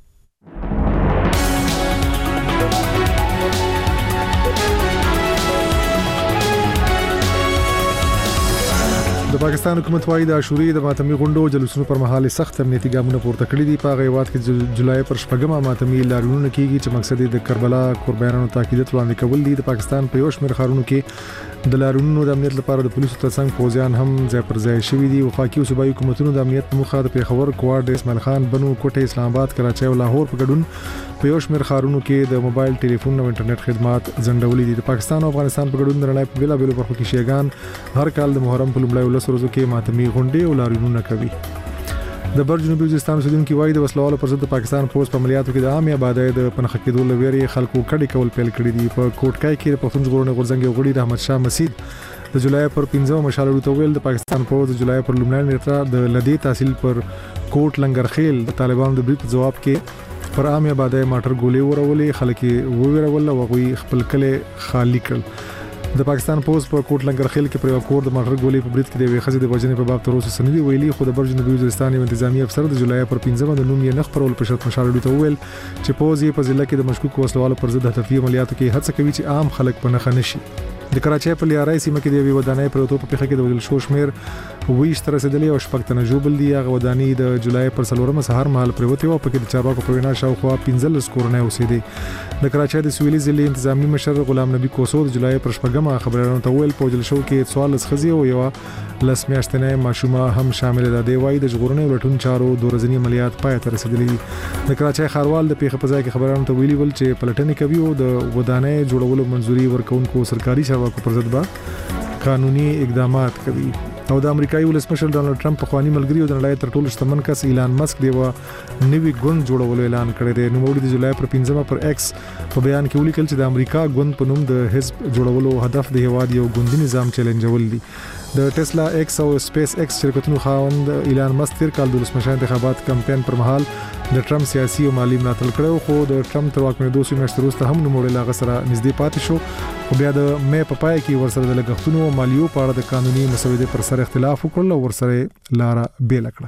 Speaker 1: د پاکستان حکومت وايي د عاشوري د ماتمي غونډو جلوسونو پر مهال سخت امنیتي ګامونه پورته کړی دي. په غیوات کې جولای پر شپږمه ماتمي لاریونونه کیږي چې مقصد یې د کربلا قربانیانو تاکید وړاندې کول دي. د پاکستان په یو شمېر ښارونو کې د لاریونونو د امنیت لپاره د پولیسو ترڅنګ پوځیان هم ځای پر ځای شوي دي. وفاقي او صوبایي حکومتونو د امنیت په موخه د پیښور، کوټ، اسماعیل خان، بنو، کوټه، اسلام آباد، کراچۍ او لاهور په ګډون په یو شمېر ښارونو کې د موبایل ټلیفون او انټرنیټ خدمات ځنډولې دي. د پاکستان او افغانستان په ګډون د نړۍ په بیلابېلو برخو کې شیعاګان هر کال د محرم په لومړۍ 10 ورځو کې ماتمي غونډې او لاریونونه کوي. د بر جنوبي وزیرستان اوسیدونکو وايي د وسلوالو پر ضد د پاکستان پولیس په عملیاتو کې د عامه آبادی د پنځه کېدو لوري خلکو کډي کول پیل کړی دي. په کوټکای کې د پښتون ژغورنې غورځنګ غړي رحمت شاه مسید د جولای پر 15 مشال وروتویل د پاکستان پولیس د جولای پر لومړۍ نیټه د لدی تحصیل پر کوټ لنګرخیل د طالبانو د بریټ جواب کې پر عامه آبادی ماټر ګولې ورولې. خلک وویرول او غوي خپل کله خالی کړ. د پاکستان پولیس په کوټ لنګرخیل کې پر یو کور د ماټر ګولې په بریټ کې د ویخزې د وژنې په باب تر اوسه سندې ویلي. خو د بر جنوبي وزیرستان یو انتظامی افسر د جولای پر 15 د نوم یې نه خبرول په شرط مشال وروتویل چې پوز یې په ضلع کې د مشکوک وسلوالو پر ضد هدفي عملیاتو کې هڅه کوي چې عام خلک په نښه نشي. د کراچۍ په لیارای سیمه کې د یوې ودانۍ پر اوتو په پیښه کې د وژل شو شمیر 20 تر رسیدلی او شپږ تنه ژوبل دي. هغه ودانۍ د جولای پر 4مه سهار مهال پروتې او په کې د چارواکو په وینا شاوخوا 15 کورنۍ اوسېدي. د کراچۍ د سویلي ضلع انتظامی مشر غلام نبی کوسو د جولای پر شپږمه خبرونه ته ویل په وژل شو کې 14 خزي او یو لس میاشتنه ماشومه هم شامل ده. دی وايي د ژغورنې ولټون چارو د ورځنی عملیات پای ته رسیدلي دي. د کراچۍ ښاروال د پیښه په ځای کې خبرونه ته ویلي ول چې پلټنې کوي او د ودانۍ جوړولو منځوري ورکونکو سرکاري چارواکو پر ضد به قانوني اقدامات کوي. او د امریکایي ولسمشر ډانلډ ټرمپ په خواني ملګری او د نړۍ تر ټولو شتمن کس ایلان مسک دی نوی ګوند جوړولو اعلان کړی دی. نو د جولای پر 15 پر ایکس په بیان کې ولیکل چې د امریکا ګوند په نوم د حزب جوړولو هدف د هواد یو ګوندي نظام چیلنجول دي. د ټسلا ایکس او سپیس ایکس شرکتونو خاوند ایلان مسک تیر کال د ولسمشر انتخابات کمپاین پر مهال د ټرمپ سیاسي او مالی ملاتړ کړو. خو د ټرمپ تر واکمنۍ 2 میاشتې وروسته هم نوموړی لاغه سره نږدې پاتې شو. خو بیا د مې په پای کې ورسره د لګښتونو او مالیو په اړه د قانوني مسودې پر سر اختلاف وکړ او ورسره لاره بیل کړه.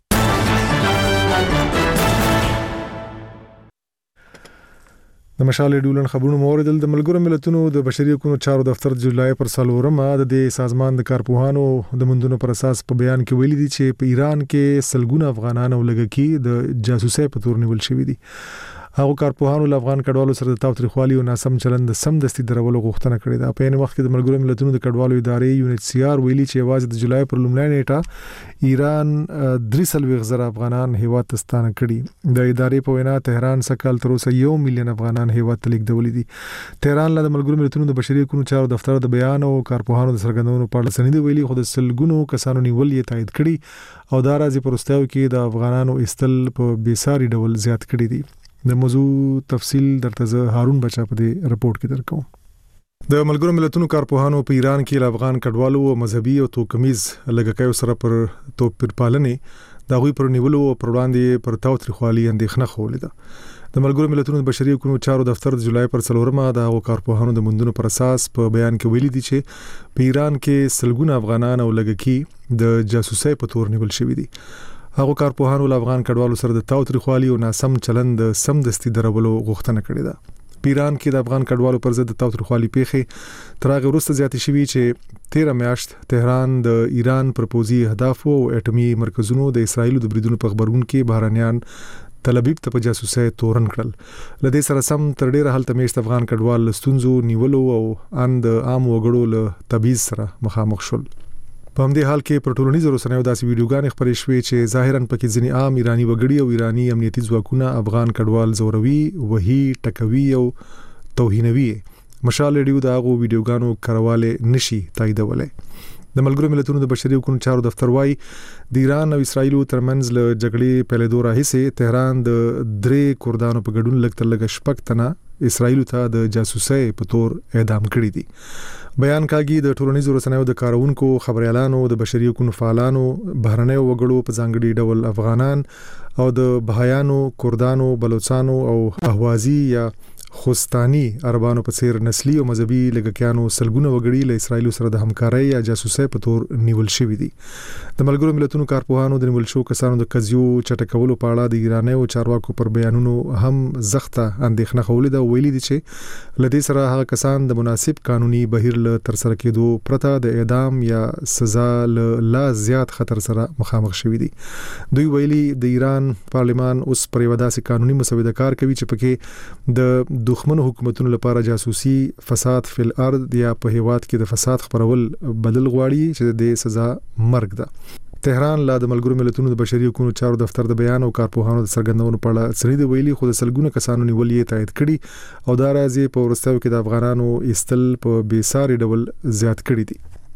Speaker 1: د مشال ډولن خبرونو موردل د ملګرو ملتونو د بشري حقوقو چارو دفتر جولای پر 4مه د سازمان د کارپوهانو د مندونو پر اساس په بیان کې ویلي دي چې په ایران کې سلګونه افغانان او لګکی د جاسوسۍ په تور نیول شوی دي. هغه کارپوهانو له افغان کډوالو سره د تاوتریخوالي او ناسم چلند سم دستي درولو غوښتنه کړې ده. په یوه وخت کې د ملګرو ملتونو د کډوالو ادارې UNHCR ویلي چې واځ د جولای پر لومړۍ نیټه ایران 300,000 افغانان هیواد ته ستانه کړي. د ادارې په وینا تهران سکهال تر اوسه 1 میلیون افغانان هیواد ته لیږدولې دي. تهران له ملګرو ملتونو د بشري حقوقو چارو دفتر د بیان او کارپوهانو د څرګندونو په اړه سندې ویلي. خو د سلګونو کسانو نیول یې تایید کړي او دا راځي پرستاو کې د افغانانو استل په بیساري ډول زیات کړي دي. د موضوع تفصیل درته هارون بچا په دې رپورت کې درکوم. د ملګرو ملتونو کارپوهانو په ایران کې د افغان کډوالو او مذهبي او توکمیز لګکایو سره پر توپیر پالنې د غوي پر نیولو او پر وړاندې پر تاوتریخوالي اندېښنه خولې ده. د ملګرو ملتونو د بشري حقوقو چارو دفتر د جولای پر 4مه د کارپوهانو د مندونو پر اساس په بیان کې ویلي دي چې په ایران کې سلګونه افغانان او لګکی د جاسوسۍ په تور نیول شوی دي. هغه کارپوهانو له افغان کډوالو سره د تاوتریخوالي او ناسم چلند سم دستي درولو غوښتنه کړې ده. په ایران کې د افغان کډوالو پر ضد د تاوتریخوالي پیښې تر هغه وروسته زیاتې شوې چې 13 میاشت تهران د ایران پر پوزي اهداف او اټومي مرکزونو د اسرایل د بریدونو په خبرون کې بهرانيان تل ابیب ته په جاسوسۍ تورن کړل. لدې سره سم تر ډیره حالت میشت افغان کډوال لستونزو نیولو او اند عام وګړو له تبعیض سره مخامخ شول. په همدې حال کې پر ټولنیزو رسنیو داسې ویډیوګانې خپرې شوې چې ظاهراً پکې ځینې عام ایرانی وګړي او ایرانی امنیتي ځواکونه افغان کډوال زوروي، وهي، ټکوي او توهینوي. مشال ریډیو دا غو ویډیوګانو کرواله نشي تاییدولای. د ملګرو ملتونو د بشري حقوقو چارو دفتر وايي د ایران او اسرایل ترمنځ له جګړې پیلېدو راهیسې تهران د 3 کردانو په ګډون لګ تر لګ شپږ تنه اسرایل ته د جاسوسۍ په تور اعدام کړي دي. بیان کاږي د ټولنیزو رسنیو د کارونکو، خبريالانو، د بشري حقوقو فعالانو، بهرنیو وګړو په ځانګړي ډول افغانان او د بهایانو، کردانو، بلوچستانو او اهوازي یا خوستاني عربانو په څیر نسلي او مذهبي لګکیانو سلګونه وګړي له اسرایل سره د همکارۍ یا جاسوسۍ په تور نیول شوی دي. د ملګرو ملتونو کارپوهانو د نیول شو کسانو د قضیو چټکولو په اړه د ایرانیو چارواکو پر بیانونو هم زخته اندېښنه خولې ده. ویلي دي چې لدې سره هغه کسان د مناسب قانوني بهیر له تر سره کېدو پرته د اعدام یا سزا لا زیات خطر سره مخامخ شوي دي. دوی ویلي د ایران پارلمان اوس پر یو داسې قانوني مسوده کار کوي چې پکې د دښمنو حکومتونو لپاره جاسوسي، فساد فی الارض یا په هیواد کې د فساد خپرول بدل غواړي چې د سزا مرګ ده. تهران لا د ملګرو ملتونو د بشري حقوقو چارو دفتر د بیان او کارپوهانو د څرګندونو په اړه سړي د ویلي خو د سلګونه کسانو نیول یې تایید کړي او دا راځي په ورستیو کې د افغانانو استل په بیساري ډول زیات کړي دي.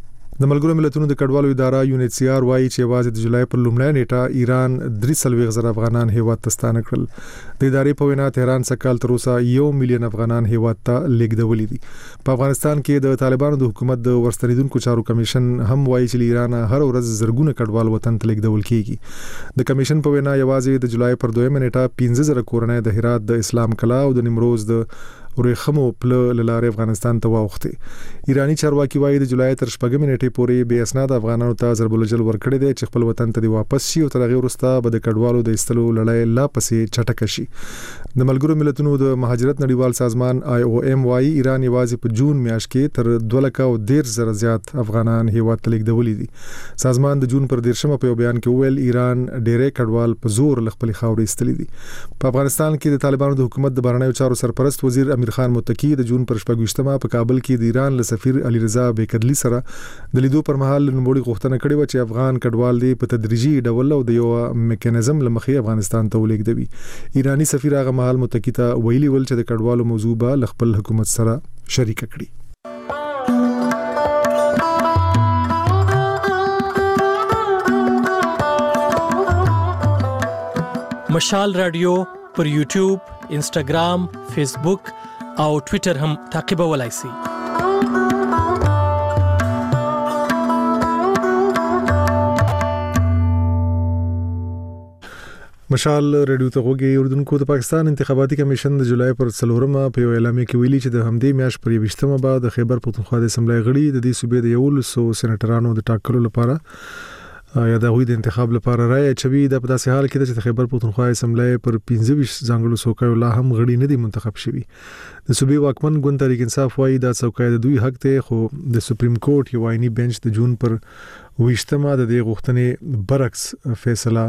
Speaker 1: د ملګرو ملتونو د کډوالو اداره UNHCR وايي چې واځي د جولای پر لومړۍ نیټه ایران 300,000 افغانان هیواد ته ستانه کړل. د ادارې په وینا تهران څخه تر اوسه 1 میلیون افغانان هیواد ته لیږدولې دي. په افغانستان کې د طالبانو د حکومت د ورستنیدونکو چارو کمیشن هم وايي چې ایران هر ورځ زرګونه کډوال وطن ته لیږدول کیږي. د کمیشن په وینا یوازې د جولای پر 2 نیټه 15,000 کورنۍ د هرات د اسلام کلا او د نیمروز د ورېخمو پل لاره افغانستان ته واوښتي. ایرانی چارواکي وايي د جولای تر 4 نیټې پورې به اسناد افغانانو ته ضرب الجل ورکړي دي چې خپل وطن ته واپس شي او تر هغه وروسته به د کډوالو د استلو لړۍ لا پسې چټک شي. د ملګرو ملتونو د مهاجرت نړیوال سازمان IOM وايي ایران یوازې په جون میاشت کې تر 2,10,000 زیات افغانان هیواد ته لیږدولې دي. سازمان د جون پر 13 په بیان کې ویل ایران ډېرې کډوال په زور خپل خاورې استلې دي. په افغانستان کې د طالبانو د حکومت د بهرنیو چارو سرپرست وزیر امیر خان متکی د جون پر 28 په کابل کې د ایران له سفیر علي رضا بیکدلی سره د لیدو پر مهال نوموړي غوښتنه کړې و چې افغان کډوال دی په تدریجي ډول او د یو میکانیزم لمخې افغانستان ته ولېږدوي. ایرانی سفیر هغه مهال متکی ته ویلي ول چې د کډوالو موضوع به خپل حکومت سره شریک کړي.
Speaker 3: مشال رادیو پر یوټیوب، انسټاګرام، فیسبوک او ټوئیټر هم تعقیبولای شئ.
Speaker 1: مشال رادیو ته وګورئ. اردوونکو د پاکستان انتخاباتي کمیشن د جولای پر 4 په اعلامیه کې ویلي چې د همدې میاشت پر 20 بعد د خیبر پختونخوا د اسمبلی غړي د دې صوبې د 100 سېنیټرانو د ټاکلو لپاره یا د غوي د انتخاب لپاره رائے چوي. د په داسې حال کې چې خیبر پختونخوا اسمبلی پر 25 ځانګړو څوکیو لا هم غړي نه دي منتخب شوي. د صوبې واکمن ګوند تحریک انصاف وايي دا څوکۍ د دوی حق ته، خو د سپریم کورټ یو آئینی بنچ د جون پر 20 د دې غوښتنې برعکس فیصله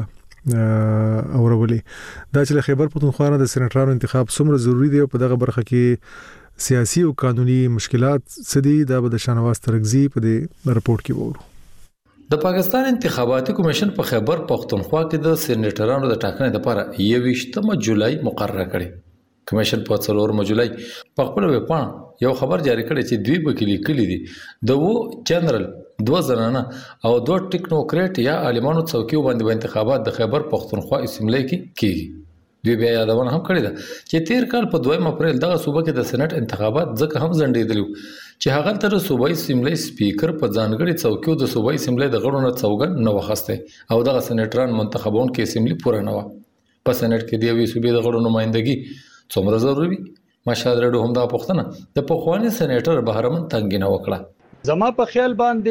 Speaker 1: اورولې. دا چې خیبر پختونخوا د سېنیټرانو انتخاب څومره ضروری دی او په دغه برخه کې سیاسي او قانوني مشکلات څه دي دا به د شانواز ترغزي په دې رپورت کې وورو.
Speaker 22: د پاکستان انتخاباتي کمیشن په خیبر پختونخوا کې د سېنیټرانو د ټاکنې لپاره 21 جولای مقرره کړې. کمیشن په 4 جولای په خپل ویب پاڼه یو خبر جاری کړی چې دوی به لیکلي دي د جنرال 2 زنانه او 2 ټیکنوکریټ یا عالمانو څوکیو باندې انتخابات د خیبر پختونخوا اسمبلی کې کیږي. دوی بیا یادونه هم کړې ده چې 13 کال په 2 اپریل دغه صوبه کې د سېنات انتخابات ځکه هم ځنډېدل چې هغه تر صوبایي اسمبلی سپیکر په ځانګړي څوکیو د صوبایي اسمبلی د غړو نه څوګن نه وخسته او دغه سېنیټران منتخبون کې اسمبلی پوره نه و. په سېنات کې د یوې صوبې د غړو نمائندګي څومره ضروري؟ مشال رډو هم دا پوښتنه د پخوانی سېنیټر بهرمن تنګینه وکړه.
Speaker 23: زما په خیال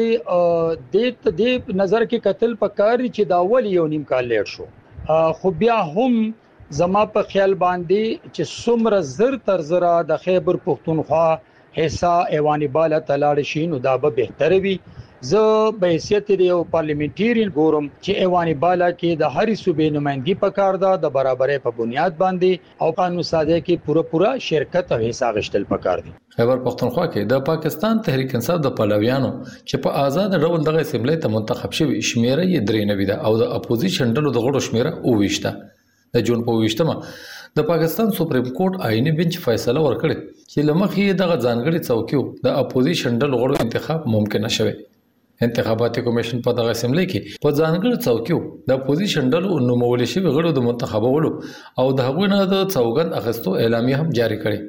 Speaker 23: باندې د دې نظر کې قتل پکاري چې دا اول یو نیم کال لیټ شو، خو بیا هم زما په خیال باندې چې څومره زر تر زره د خیبر پختونخوا حصہ ایوانی بالا تلاړ شي نو دا به بهتره وي. زه به حیثیت د یو پارلیمنټیرین ګورم چې ایوانی بالا کې د هرې صوبې نمائندګي پکار ده د برابرۍ په بنیاد باندې او قانون سازی کې پوره شرکت او حصہ غشتل پکار دي.
Speaker 22: خیبر پختونخوا کې د پاکستان تحریک انصاف د پلویانو چې په آزاد ډول دغه اسمبلی ته منتخب شوی شمیره یې 93 ده او د اپوزیشن ډلو د غړو شمیره 29 ده. د جون په 20 د پاکستان سپریم کورټ آئینی بنچ فیصله ورکړه چې لمخې دغه ځانګړي څوکیو د اپوزیشن ډلو غړو انتخاب ممکن نشوي. انتخاباتي کمیشن په دغه اسمبلی کې په ځانګړي څوکیو د اپوزیشن ډلو نومول شوی غړو د منتخبولو او د هغوی نه د څوګند اخیستو اعلامیه هم جاری کړې.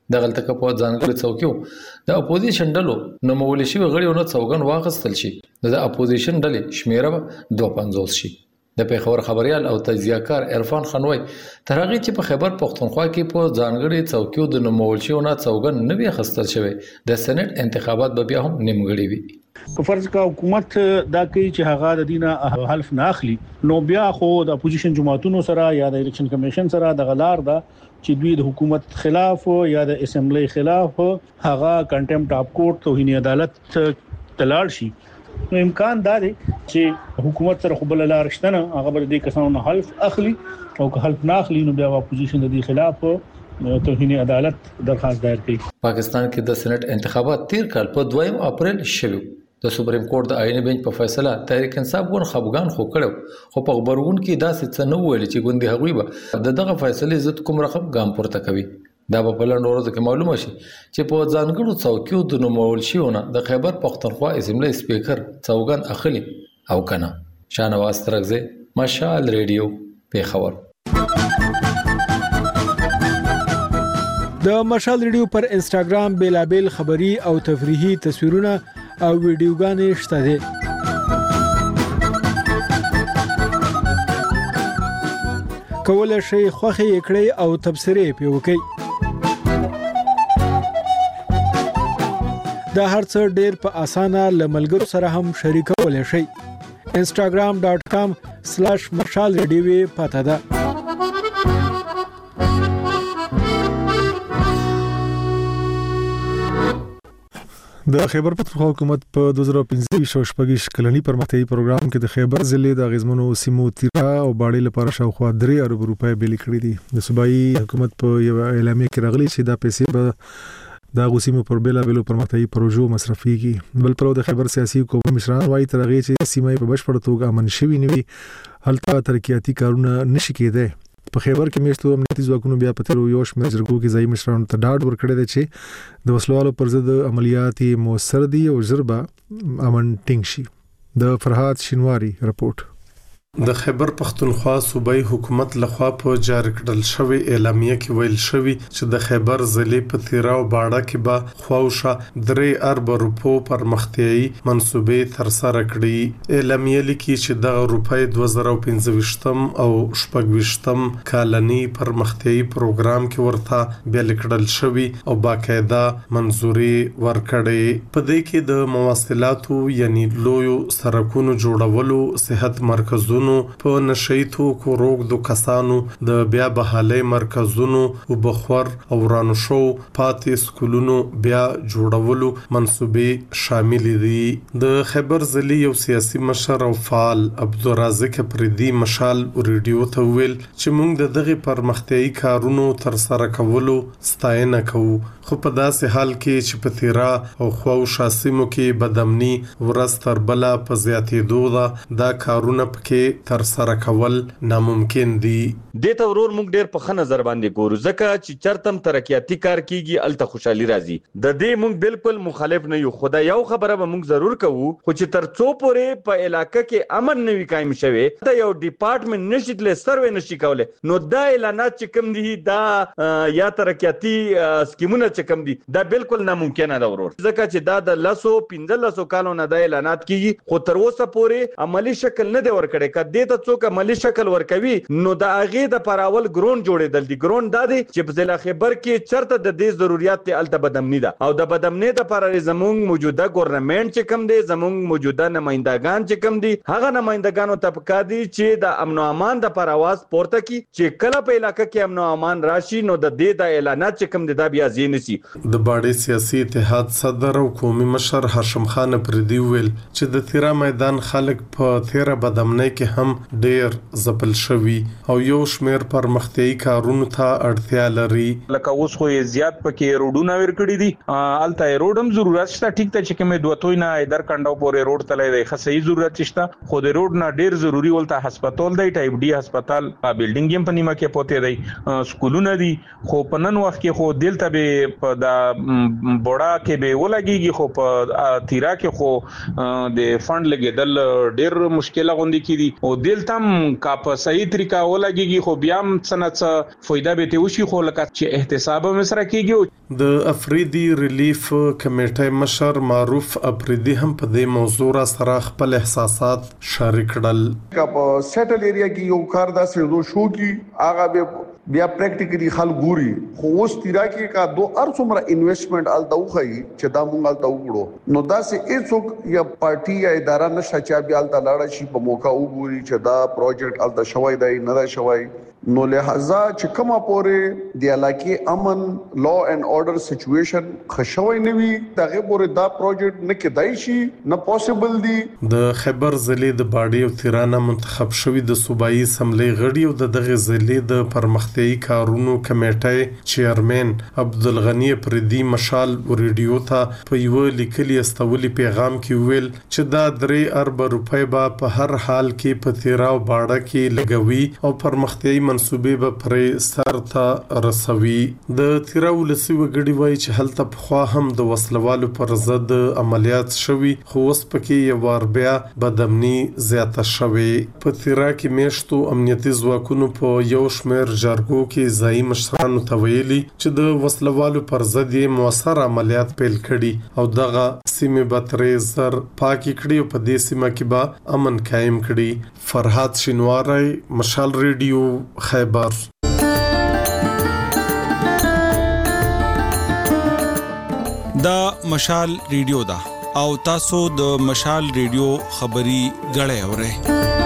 Speaker 22: د غلطه په ځانګړي څوکیو د اپوزیشن ډلو نو مولي شي غړي نه څوګن واغستل شي د اپوزیشن ډلې شمیره 250 شي. د پیښور خبريال او تجزیه‌کار عرفان خانوي ترغه چې په خیبر پختونخوا کې په ځانګړي څوکیو د نومول شي نه څوګن نه وي خستل شوی د سېنات انتخابات به بیا هم نیمګړي وي.
Speaker 5: په فرض کا حکومت دا کوي چې هغه د دینه حلف نه اخلي نو بیا خو د اپوزیشن جماعتونو سره یا د الیکشن کمیشن سره د غلار دا چې دوی د حکومت خلاف یا د اسمبلی خلاف هغه کنټمپټ اف کورټ توهین عدالت تلاړ شي. نو امکان دا دی چې حکومت سره خپل لار شته هغه بر دې کسانو حلف اخلي او که حلف نه اخلي نو بیا اپوزیشن د دې خلاف توهین عدالت درخواست دایر کړي.
Speaker 22: پاکستان کې د سېنات انتخابات 13 کال په 2 اپریل شوه. د سپریم کورټ د آئینی بنچ په فیصله تحریک انصاف ګون خبرګان خو کړو خو په خبرګون کې دا څه نه ویل چې ګوندي هغوی به دغه فیصله عزت کوم رقم ګام پورته کوي. دا په بلند ورځ کې معلومه شي چې په ځانګړو څوکیو د نومول شيونه د خیبر پختونخوا اسمبلی سپیکر څوګن اخلي او کنه. شانواز ترغزه مشال ریډیو پیښور.
Speaker 6: د مشال ریډیو پر انستګرام بیلابل خبری او تفریحي تصویرونه او ویډیوګانې شته دي. کولای شئ خوښي کړئ او تبصرې پې وکړئ. دا هرڅه ډېر په اسانه لملګرو سره هم شریکولای شئ. instagram.com/mashalradio پته ده.
Speaker 1: د خیبر پختونخوا حکومت په 2015 کلنی پرمختیايي پروګرام کې د خیبر ضلع د غزمنو سیمو تیرا او باړې لپاره شاوخوا 3 ارب روپۍ بیل کړې دي. د صوبایي حکومت په یو اعلامیه کې راغلي چې دا پیسې به د غوسیمو پر بیلابلو پرمختیايي پروژو مصرفيږي. بل پرو د خیبر سیاسي حکومت مشران وايي ترغه چې سیمه په بشپړ توګه امن شوي نیوي هلته ترقیاتي کارونه نشي کېدای. په خیبر کې میشتو امنیتي ځواکونو بیا په تلو یو شمېر جرګو کې ځای مشرانو ته ډاډ ورکړی دی چې د وسلوالو پر ضد عملیاتي موثر دي او ژر به امن ټینګ شي. د فرهاد شینواری رپورټ.
Speaker 7: د خیبر پختونخوا صوبایي حکومت لخوا په جاری کړل شوی اعلامیه کې ویل شوی چې د خیبر ضلع په تیرا او باړه کې به خواوشه 3 ارب روپو پرمختیايي منصوبې تر سره کړي. اعلامیه لیکي چې د روپۍ 2015 او 2016 کالني پرمختیايي پروګرام کې ورته بیل کړل شوی او باقاعده منزوري ورکړي. په دې کې د مواصلاتو یعنی لویو سرکونو جوړولو، صحت مرکزونو په نشئی توکو روغدو کسانو د بیا بحالي مرکزونو او بخور او ورانو شو پاتې سکولونو بیا جوړولو منصوبې شامل دي. د خیبر ضلع یو سیاسي مشر او فعال عبدالرزاق پردي مشال ریډیو ته ویل چې موږ دغه پرمختیايي کارونو تر سره کولو ستاینه کوو، خو په داسې حال کې چې په تیرا او خواو شاسمو کې بدامني ورستر بلا په زیاتېدو دا کارونه پکې تر سره کول ناممکن دي.
Speaker 24: د ته ورور موږ ډېر په ښه نظر باندې ګورو ځکه چې چرتم ترقیاتي کار کیږي الته خوشحالي راځي. د دې موږ بالکل مخالف نه یو. خدای یو خبره به موږ ضرور کوو خو چې تر څو پورې په علاقې کې امن نه وي قائم شوی دا یو ډپارټمنټ نشي تل سروې نشي کولای. نو دا اعلانات چې کوم دي دا یا ترقیاتي سکیمونه چې کوم دي دا بالکل ناممکن ده ورور ځکه چې دا د 15 کالو نه د اعلانات کیږي خو تر اوسه پورې عملی شکل نه دی ورکړی. کدی ته څوک عملی شکل ورکوي نو دا هغه د پراول ګرون جوړېدل دي. ګرون دا دی چې په ضلع خیبر کې چرته د دې ضرورت ته الته بدامني ده او د بدامني د لپاره زموږ موجوده ګورنمنت چې کوم دی زموږ موجوده نمائندگان چې کوم دي هغه نمائندگانو ته پکار دي چې د امن او امان د پر आवाज پورته کی چې کله په علاقې کې امن او امان راشي نو د دې د اعلانات چې کوم دي دا بیا زین نشي.
Speaker 7: د باړې سیاسي اتحاد صدر او قومي مشر هاشم خان پردي ویل چې د تیرا میدان خلک په تیرا بدامني کې هم ډیر زپل شوی او یو شمیر پرمختیايي کارونو ته اړتیا لري.
Speaker 25: لکه اوس خو زیات پکې روډونه ور کړی دي الته روډم ضرورت شته ټیک ته چې کومه دوتوي نه ایدر کنډو پورې روډ تلای دی خاصه ضرورت شته خو د روډ نه ډیر ضروری ولته هسپتال دی ټایپ ډي هسپتال بلډینګ هم پنیمه کې پوتې دی سکولونه دي خو په نن وخت کې خو دلته به په دا بوډا کې به ولګيږي خو په تیرا کې خو د فند لګیدل ډیر مشکله غوندي کیږي. او دلتم کا په صحیح طریقه ولګيږي خو بیا هم څنګه فائدہ به ته وشي خو لکه چې احتساب هم سره کیږي.
Speaker 7: د افریدي ریلیف کمیټې مشر معروف افریدي هم په دې موضوع سره خپل احساسات شریک کړل.
Speaker 2: په سیټل ایریا کې یو کار داسې شو کې هغه به بیا پریکټیکلی خلک ګوري خو اوس تیرا کې کا دو ارڅومره انویسټمنٹ التوخی چې دا مونږ التو وګړو نو دا سه هیڅوک یا پارټي یا اداره نشه چې بیا الته لاړ شي په موقع وګوري چې دا پروجیکټ الته شوی دی نه دا شوی نو لہذا چې کومه پورې د علاقې امن لا اینڈ اورډر سچويشن خښوي نوي دغه پورې دا پروجیکټ نه کېدای شي نه پوسیبل دی.
Speaker 7: د خیبر ضلع د باډي او تیرانه منتخب شوی د صوبایي اسمبلی غړي او دغه ضلع د پرمختیايي کارونو کمیټې چیرمن عبدالغنی پردي مشال ریډیو ته په یو لیکلي استولي پیغام کې ویل چې دا 3 ارب روپۍ به په هر حال کې په تیراو باډه کې لګوي او پرمختیايي منصوبې به پرې سر ته رسوي. د تیراو لسی وګړي وایي چې هلته پخوا هم د وسلوالو پر ضد عملیات شوي خو اوس پکې یو وار بیا بدامني زیاته شوي. په تیرا کې میشتو امنیتي ځواکونو په یو شمېر جرګو کې ځایي مشرانو ته ویلي چې د وسلوالو پر ضد یې مؤثر عملیات پیل کړي او دغه سیمې به ترې زر پاکې کړي او په دې سیمه کې به امن قایم کړي. فرحات شینواری، مشال ریډیو، خیبر.
Speaker 8: دا مشال ریډیو دا او تاسو د مشال ریډیو خبري غړې اورئ.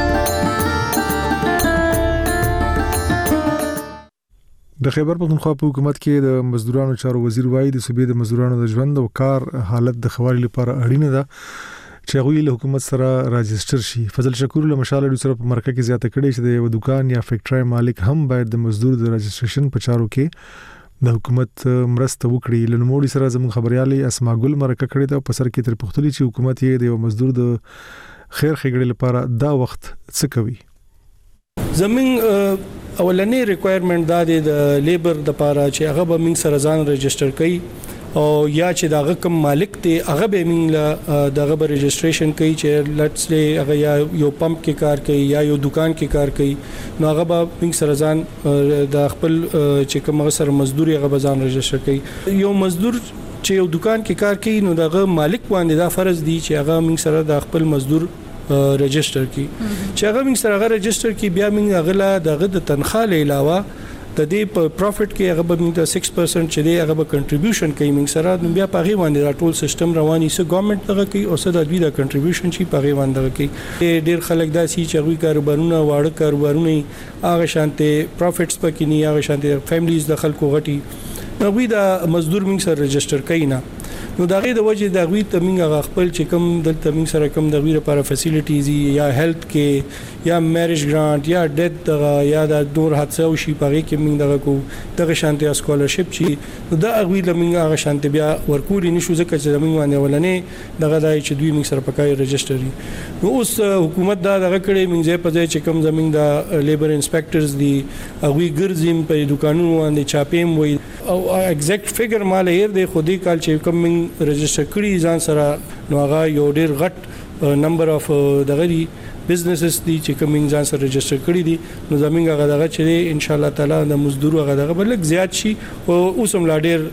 Speaker 1: د خیبر پختونخوا په حکومت کې د مزدورانو چارو وزیر وایي د صوبې د مزدورانو د ژوند او کار حالت د خوالي لپاره اړینه ده چې هغوی له حکومت سره راجستر شي. فضل شکور له مشال ریډیو سره په مرکه کې زیاته کړي چې د یو دکان یا فیکټری مالک هم باید د مزدور د راجستریشن په چارو کې د حکومت مرسته وکړي. لنموړي سره زموږ خبريالي اسماء ګل مرکه کړې ده په سر کې تر پختلي چې حکومت یې د یو مزدور د خیر ښېګړې لپاره دا وخت څه کوي.
Speaker 9: زمين اولنې ریکوایرمنت دا د لیبر د لپاره چې هغه به موږ سره ځان رجستر کړي او یا چې داغه کوم مالک دی هغه به موږ دغه به رجستریشن کوي چې لیټس لی هغه یا یو پمپ کې کار کوي یا یو دکان کې کار کوي نو هغه به موږ سره ځان د خپل چې کوم سره مزدوري هغه به ځان رجستر کوي. یو مزدور چې یو دکان کې کار کوي نو دغه مالک باندې دا فرض دی چې هغه موږ سره د خپل مزدور رجستر کی چې هغه موږ سره رجستر کی بیا موږ هغه دغه د تنخواه علاوه د دې په پروفټ کې هغه به موږ 6% چې دی هغه به کنټریبیوشن کوي موږ سره بیا په هغه باندې دا ټول سیستم رواني سه ګورنمنت دغه کوي او سره د دوی د کنټریبیوشن شي په هغه باندې کوي. ډیر خلک دا سي چې هغه کاروبارونه واړه کاروبارونه هغه شانته پروفټس پکې نه هغه شانته فیملیز د خلکو غټي هغه د مزدور موږ سره رجستر کوي نه نو دا غي د وجه د غوي تمنګ خپل چې کوم د تمنګ سره کوم د غوي لپاره فیسیلیټیز یا هیلث کې یا میریج ګرانټ یا ډیت یا د دور حادثه او شي پاره کې موږ دغه کو دغه شانتي اسکولرشپ چی نو دا غوي لمنګ هغه شانتي بیا ورکول نشو ځکه چې موږ باندې ولنې دغه دای چې دوی موږ سره پکای رجستري نو اوس حکومت دا دغه کړي موږ په ځای چې کوم زمنګ د لیبر انسپیکټرز دی غوي ګرځیم په دکانونو باندې چاپیم وي او ایگزیکټ فیګر مال هیر دی خو دې کال چې کوم رجستر کړي ځان سره نو هغه یو ډیر غټ نمبر اف دغه بزنسز دي چې کوم ځان سره رجستر کړي دي نو زمونږ هغه دغه چې ان شاء الله تعالی د مزدور هغه دغه بلک زیات شي او اوسم لا ډیر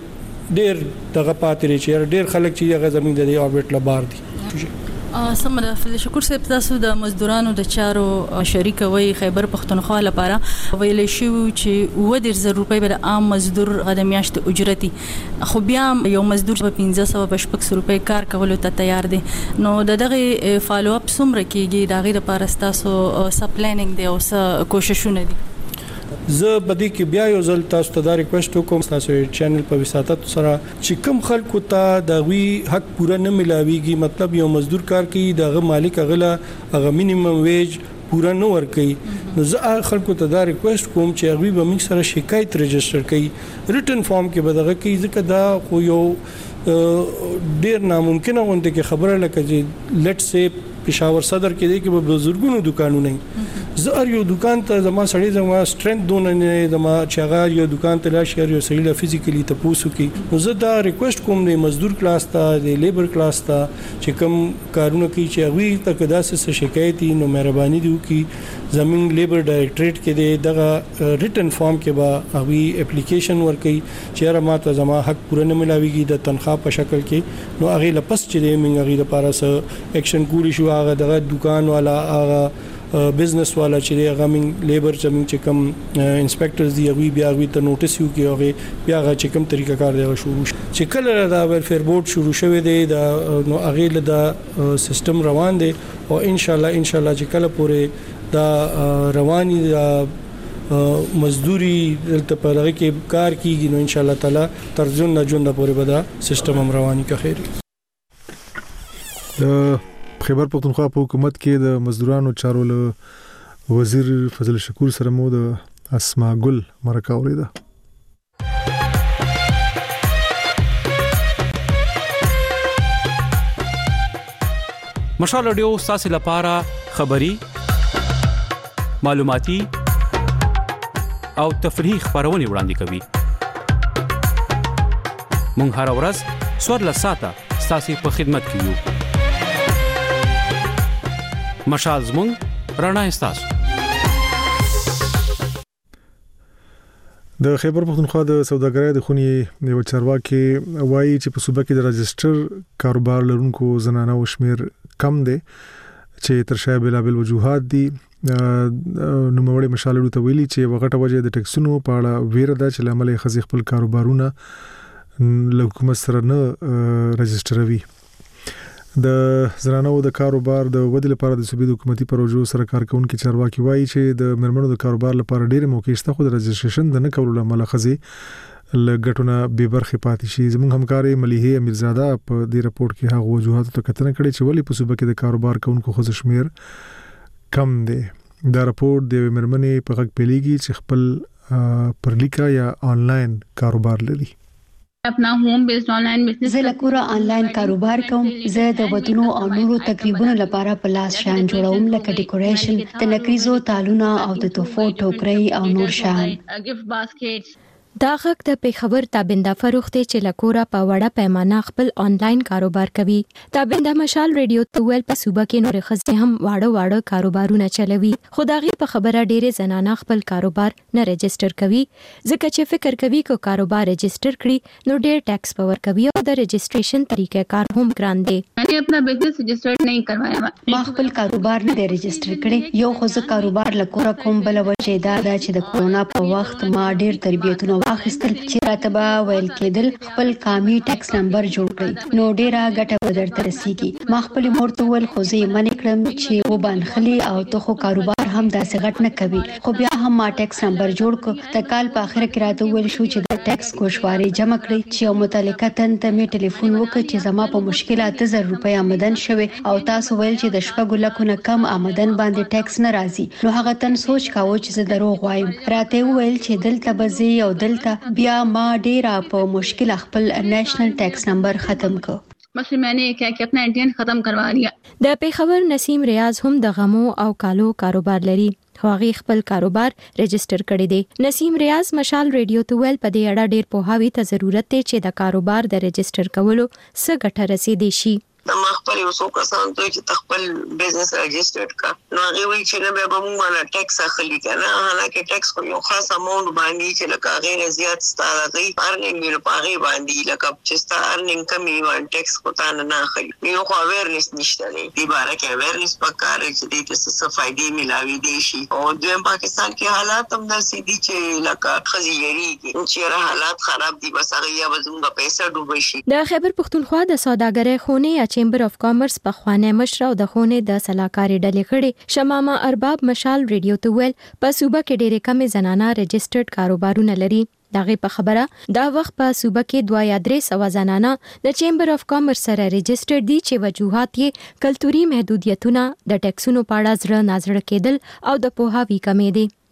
Speaker 9: دغه پاتې چې ډیر خلک چې هغه زمونږ د اوربټ لا بار دي.
Speaker 11: سمره فضل شکر صاحب تاسو د مزدورانو د چارو شریک وي خیبر پختونخوا لپاره ویل شو چې 2000 روپۍ بل عام مزدور د میاشت اجرتي خو بیا یو مزدور په 1500 روپۍ کار کولو ته تیار دي نو دغه فالو اپ سمره کیږي دغه لپاره تاسو سب پلانینګ دی او څه کوششونه دي.
Speaker 9: زه بدی کې بیا یو ځل تاسو ته دا ریکوست وکم تاسو چینل په وساتت سره چې کوم خلکو ته د وی حق پورا نه ملاويږي مطلب یو مزدور کار کوي دغه مالک هغه مینیمم ویج پورا نه ور کوي نو زه خلکو ته دا ریکوست کوم چې هغه به موږ سره شکایت رجستر کړي ریټن فارم کې بدغه کوي ځکه دا خو یو ډیر ناممکن غونډه کې خبره لکه چې لیټس سي پېښور صدر کې دي کې به بزرګونو دکانونه زه یو دکان ته زما سړی زما سترنث دون نه زما چاغه یو دکان ته لاش یو سړی لا فزیکلی تاسو کې نو زه دا ریکوست کوم د مزدور کلاس ته د لیبر کلاس ته چې کوم کارونه کوي چې هغه ته کداسه شکایت نو مهرباني دی چې زمين لیبر ډایریکټریټ کې دغه ریټن فارم کې به هغه اپلیکیشن ورکړي چې را ماته زما حق پوره نه ملاويږي د تنخواه په شکل کې نو هغه لپس چې موږ هغه لپاره سره اکشن کولی شو هغه دغه دکان والا هغه بزنس والا چې هغه من لیبر چې کوم انسپیکټرز دی هغه بیا ته نوټیس یو کې هغه بیا هغه چې کوم طریقه کار دی شروع چې کله دا ویلفیر بورډ شروع شوه دی دا نو هغه له دا سیستم روان دی او ان شاء الله چې کله پورې دا رواني دا مزدوري دلته په هغه کې کار کیږي نو ان شاء الله تعالی تر ځون نه جون پورې به دا سیستم هم رواني کا خیر
Speaker 1: خیبر پختونخوا په حکومت کې د مزدورانو چارو له وزیر فضل شکور سره مو د اسماء ګل مرکه اوریده
Speaker 12: مشال رادیو ساسي لپاره خبري معلوماتي او تفریحي خبرونه وړاندې کوي مونږ هر ورځ سور له ساته ساسي په خدمت کې یو مشال زمونږ رڼا استاسو
Speaker 1: د خیبر پختونخوا د سوداګرۍ د خونې یو چارواکي وایي چې په صوبه کې د رجستر کاروبار لرونکو زنانو شمیر کم دی چې تر شا بلابل وجوهات دي نوموړي مشالړو ته ویلي چې وغټه وجه د ټکسونو په اړه ویره ده چې لامل خزي خپل کاروبارونه له حکومت سره نه رجستروي د زنانو د کاروبار د ودې لپاره د صوبې د حکومتي پروژو سره کارکونکو چارواکي وایي چې د مرمنو د کاروبار لپاره ډېر موقع شته خو د رجستریشن د نه کولو لامل خزي لګټونه به برخه پاتې شي زموږ همکاري مليحه امیرزاده په دې راپورټ کې هغه وجوهات ته کتنه کړې چې ولې په صوبه کې د کاروبار کوونکو خو شمیر کم دی دا راپورټ د مرمنې په غږ پیلېږي چې خپل پرلیکا یا آنلاین کاروبار لري
Speaker 13: अपना home based online business زه لکوره آنلاین کاروبار کوم زه د ودونو او نورو تقریبونو لپاره پلاس شان جوړوم لکه ډیکوریشن د نکریزو تالونه او د توفو ټوکرۍ او نور شان gift baskets
Speaker 10: دا غږ د پیښور تابنده فروخته چې لکوره په وړه پیمانه خپل آنلاین کاروبار کوي تابنده مشال ریډیو توول په صوبه کې نور خزه هم واړه کاروبارونه چلوي خدایي په خبره ډېره زنانه خپل کاروبار نه رجستر کوي ځکه چې فکر کوي کو کاروبار رجستر کړي نو ډېر ټیکس پور کوي او د رجستریشن طریقې کار هم ګران دي
Speaker 13: मैंने अपना बिजनेस रजिस्टर्ड नहीं करवाया ما خپل کاروبار نه رجستر کړي یو خو زه کاروبار لکوره کوم بل وجه دا چې د کورونا په وخت ما ډېر تربیتونه اخیستل چې راتبه ویل کېدل خپل قامي ټیکس نمبر جوړ کړئ نو ډیره ګټه بدرته رسیږي ما خپل مورته ول خو زه منې کړم چې و باندخلي او ته خو کاروبار هم داسې غټ نه کوي خو بیا هم ما ټیکس نمبر جوړ ک د کال په اخر کې راته ول شو چې د ټیکس کوشواري جمع کړئ چې متعلقه تن ته می ټلیفون وکړ چې زما په مشکلات 1000 روپیا آمدن شوه او تاسو ویل چې د شپږ لکو نه کم آمدن باندې ټیکس نه راځي نو هغه تن سوچ کاوه چې زه دروغ وایم راته ویل چې دلته بزي او دلته بیا ما ډیره په مشکل خپل نېشنل ټیکس نمبر ختم کو بس मैंने क्या कि अपना इंडियन ختم करवा लिया
Speaker 10: د پیښور نسیم ریاض هم د غمو او کالو کاروبار لري خو هغه خپل کاروبار رجستر کړی دی نسیم ریاض مشال ریډیو توول په دې اړه ډیر پوهاوی ته ضرورت دی چې د کاروبار د رجستر کولو څه ګټه رسیدي شي
Speaker 14: د مخبر یو څو کسان ته چې خپل بزنس رجستر کا نو هغه وی چې نه به موږ باندې ټیکس اخلي کنه حالکه ټیکس خو یو خاص اماونت باندې چې لکه غیر زیات ستاره ارننګ مې په باندې لکه چې ستاره ارننګ کمی وان ټیکس کو تا نه اخلي یو خو اویرنس نشته دی دی باره کې اویرنس پکاره چې دې ته څه فائدې ملاوي دي شي او دویم پاکستان کې حالات هم داسې دي چې لکه خزيري چې حالات خراب دي بس هغه یا زموږ پیسې ډوبې شي
Speaker 10: د خیبر پختونخوا د سوداګرۍ خونې چیمبر اف کامرس په خوانه مشر او د خونې د سلاکاري ډلې کړي شمامه ارباب مشال ریډیو توول په صوبه کې ډېرې کم زنانه رجسترډ کاروبارونه لري دغه په خبره دا وخت په صوبه کې 2 یا 300 زنانه د چیمبر اف کامرس سره رجسترډ دي چې وجوهات یې کلتوري محدودیتونه د ټیکسونو په اړه زړه نازړه کېدل او د پوهاوی کمې دي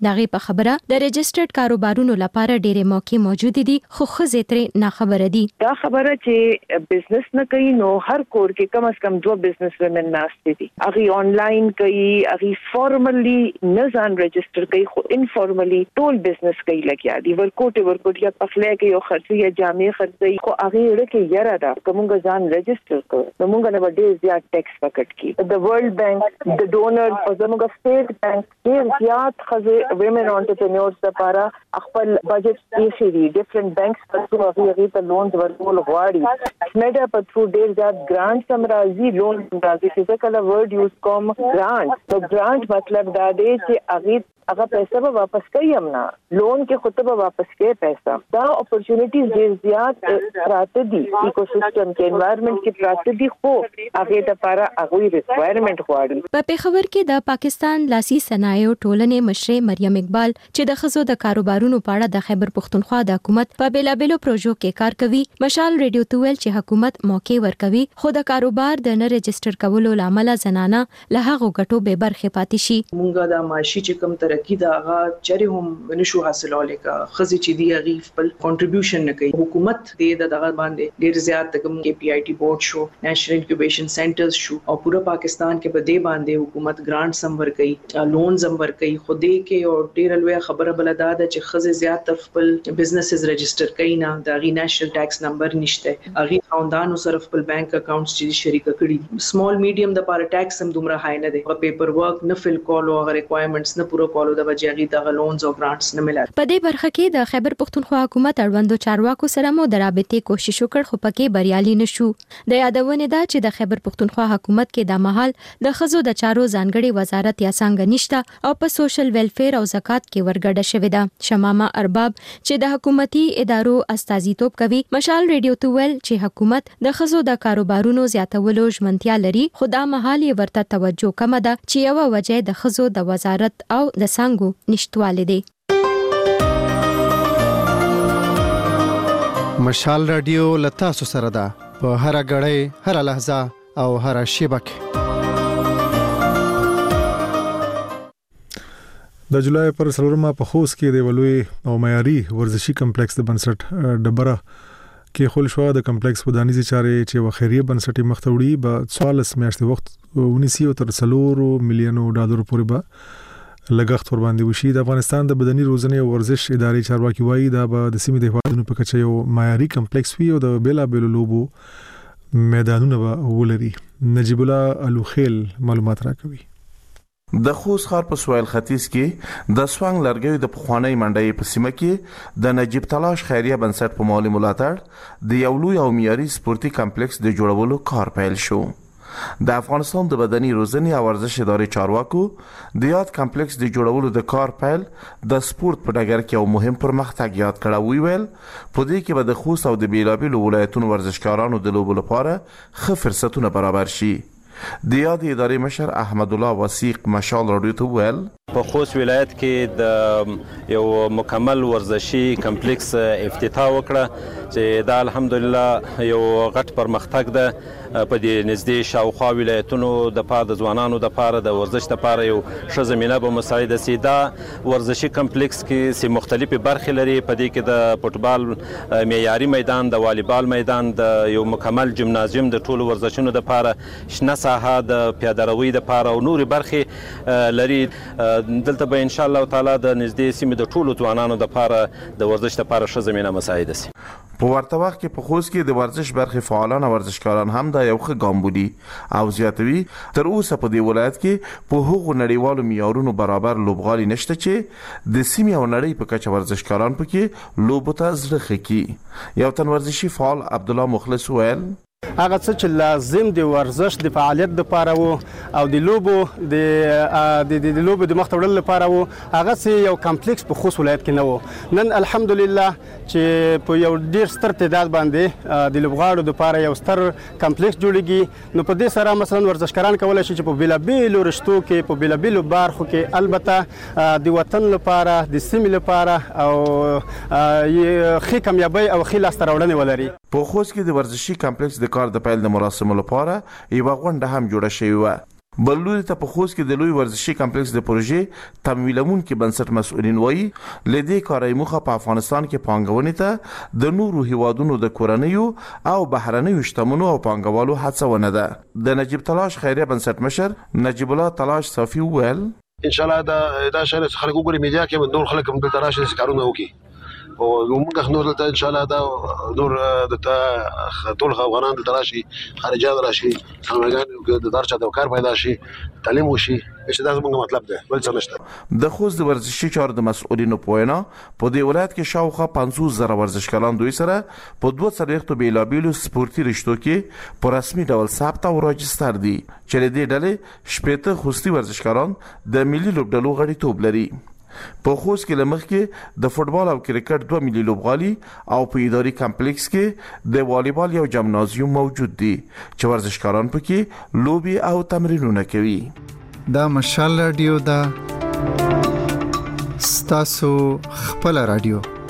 Speaker 10: دغه په خبره د ريجسترډ کاروبارونو لپاره ډېرې موقع موجود دي خو خزه ترې نه خبره دي.
Speaker 4: دا خبره چې بزنس نه کوي نو هر کور کې کم از کم 2 بزنس ومن ناشته دي. اغي آنلاین کوي، اغي فارملی نه ځان ريجستر کوي خو انفارملی ټول بزنس کوي لګیا دي. ورکوټ یا پخله کې یو خرڅي یا جامې خرڅي خو اغي ورکه یاره دا کومګه ځان ريجستر کوي نو موږ نه ډېر زیات ټیکس پکټ کی. د ورلد بانک، د ډونر او زموږ سټیټ بانک ډېر زیات خزه ویمن انټرپرینورز لپاره خپل بجټ ایشي ډیفرنٹ بانکس په هغه ته لونز ورکول غواړي. سمیډا په ټرو ډېر زیات ګرانټ سمراځي لون سمراځي چې کله ورډ یوز کوم ګرانټ. نو ګرانټ مطلب دا دی چې هغه پیسې به واپس کوي امنا لون کې خود به واپس کوي پیسې. دا اپورچونټیز ډېر زیات راته دي ایکوسیستم کې انوایرنمنت کې پراته دي خو هغه د لپاره هغه ریکوایرمنٹ غواړي.
Speaker 10: په پیښور کې د پاکستان لاسي صنایع ټولنې مشر مریم اقبال چې د خزو د کاروبارونو په اړه د خیبر پښتونخوا د حکومت په بیلابلو پروژو کې کار کوي، مشال ریډیو ته ویل چې حکومت موقع ورکوي خو د کاروبار د نه ريجستر کولو لامل زنانه له هغه غټو به برخه پاتې شي.
Speaker 15: مونږه د معاشي چې کم ترقی دا هغه چره هم نشو حاصلولای کا خزي چې دی هغه خپل کنټریبیوشن نه کوي. حکومت دې دغه باندې ډیر زیات کوم کې پی آی ټی بورډ شو، نېشنل انکیوبیشن سنټرز شو او پورا پاکستان کې په دې باندې حکومت ګرانټ سمور کوي، لون سمور کوي. خو دې کې او ډیر لوی خبره بل ده چې خزي زیات خپل بزنسز ريجستر کوي نه، دا غي نېشنل ټیکس نمبر نشته، هغه خاندانو سره خپل بانک اکاونټس چې شریک کړي. سمال میډیم د پاره ټیکس هم دومره هاي نه دی، پیپر ورک نه فل کولو، هغه ریکوایرمنټس نه پورا کولو د وجهي د لونز او ګرانټس نه ملل.
Speaker 10: په دې برخه کې د خیبر پښتونخوا حکومت اړوندو چارواکو سره مو د رابطې کوشش وکړ خو پکې بریالي نشو. د یادونه ده چې د خیبر پښتونخوا حکومت کې د مهال د خزو د چارو ځانګړي وزارت یا څنګه نشته او په سوشل ویلفیر او زکات کې ورګډه شوې ده. شمامه ارباب چې د حکومتي ادارو استازیتوب کوي مشال ریډیو ته ویل چې حکومت د خزو د کاروبارونو زیاتولو ژمنتیا لري خو دا مهال یې ورته توجه کم ده چې یو وجه د خزو د وزارت او د څنګه نشټواله دي.
Speaker 21: مشال رادیو لتا سره ده په هر غړې هر لحظه او هر شیبه کې.
Speaker 1: د جولای پر سلورمه په خوست کې د ولوي او معیاري ورزشي کمپلیکس د بنسټ ډبره کې خل شو. د کمپلیکس په دانیزي چارې چې و خیریه بنسټي مختوړي به 14 میاشتې وخت 19 تر 3 ملیون ډالر پورې به لګښت ور باندې وشي. د افغانستان د بدني روزنې او ورزش ادارې چارواکي وایي دا به د سیمې د هوادونو په کچه یو معیاري کمپلیکس وي او د بیلابلو لوبو میدانونه به ولري. نجیب الله الوخیل معلومات راکوي.
Speaker 16: د خوست ښار په سویل ختیځ کې د سوانګ لرګیو د پخوانی منډۍ په سیمه کې د نجیب تلاش خیریه بنسټ په مالي ملاتړ د یو لوی او معیاري سپورتي کمپلیکس د جوړولو کار پیل شو. د افغانستان د بدني روزنې او ورزش ادارې چارواکو د یاد کمپلیکس د جوړولو د کار پیل د سپورت په ډګر کې یو مهم پرمختګ یاد کړه. ویل په دې کې به د خوست او د بیلابلو ولایتونو ورزشکارانو د لوبو لپاره ښه فرصتونه برابر شي. د یاد ادارې مشر احمد الله وثیق مشال رادیو ته ویل
Speaker 18: په خوست ولایت کې د یو مکمل ورزشي کمپلیکس افتتاح وکړه چې دا الحمدلله یو غټ پرمختګ ده په دې نږدې شاوخوا ولایتونو د پاره د ځوانانو د پاره د ورزش لپاره یو ښه زمينه به مساعده سي. دا ورزشي کمپلیکس کې سي مختلفې برخې لري. په دې کې د فوټبال معیاري میدان، د والیبال میدان، د یو مکمل جمنازیوم د ټولو ورزشونو د پاره، شنه ساحه د پیاده روي د پاره او نورې برخې لري. دلته به ان شاء الله تعالی د نږدې سیمې د ټولو ځوانانو د پاره د ورزش لپاره ښه زمينه مساعده سي.
Speaker 16: په ورته وخت کې په خوست کې د ورزش برخې فعالان او ورزشکاران هم دا یو ښه ګام بولي او زیاتوي تر اوسه په دې ولایت کې په هغو نړیوالو معیارونو برابر لوبغالي نشته چې د سیمې او نړۍ په کچه ورزشکاران پکې لوبو ته زړه ښه کړي. یو تن ورزشي فعال عبدالله مخلص ویل
Speaker 19: هغه څه چې لازم د ورزش د فعالیت لپاره وو او د لوبو د لوبو د مخ ته وړل لپاره وو، هغه سه یو کمپلیکس په خوست ولایت کې نه وو. نن الحمدلله چې په یو ډیر ستر تعداد باندې د لوبغاړو لپاره یو ستر کمپلیکس جوړیږي. نو په دې سره مثلا ورزشکاران کولای شي چې په بیلابیلو رشتو کې په بیلابیلو برخو کې البته د وطن لپاره د سیمې لپاره او ښه کامیابی او ښه لاسته راوړنې ولري.
Speaker 16: په خوست کې د ورزشي کمپلیکس د کار د پیل د مراسمو لپاره یو غونډه هم جوړه شوې و. بلوري ته په خوست کې د لوی ورزشي کمپلیکس د پروژې تمویلونکو بنسټ مسؤلین وایي لدې کاري مخه په افغانستان کې پانګونې ته د نورو هیوادونو د کورنیو او بهرنیو شتمنو او پانګوالو هڅونه ده. د نجیب تلاش خیریه بنسټ مشر نجیب الله تلاش صافي ویل
Speaker 3: ان شاء الله دا شهر خلک وګوري میډیا کې من نور خلک هم د تراشه کارونه وکي او موږ نور ته ان شاء الله دا نور د ټول افغانان د تراشي خارجان راشي څنګه د درچا د کار پیدا شي تعلیم وشي چې دا زموږ مطلب ده بل څه نشته.
Speaker 16: د خوست ورزشي چارو د مسؤلینو پوینا په دې ولایت کې شاوخوا 500,000 ورزشکاران دوی سره په 200 بیلابیلو سپورتي رشتو کې په رسمي ډول ثبت او راجستر دي چې د دې ډلې شپږ خوستي ورزشکاران د ملي لوبډلو غړیتوب لري. په خوست کې لمخ کې د فوتبال او کرکټ 2 ملي لوبغالي او په اداري کمپلیکس کې د والیبال یو جمنازیوم موجود دي چې ورزشکاران پکې لوبي او تمرینونه کوي.
Speaker 21: دا مشال رادیو دا ستاسو خپل رادیو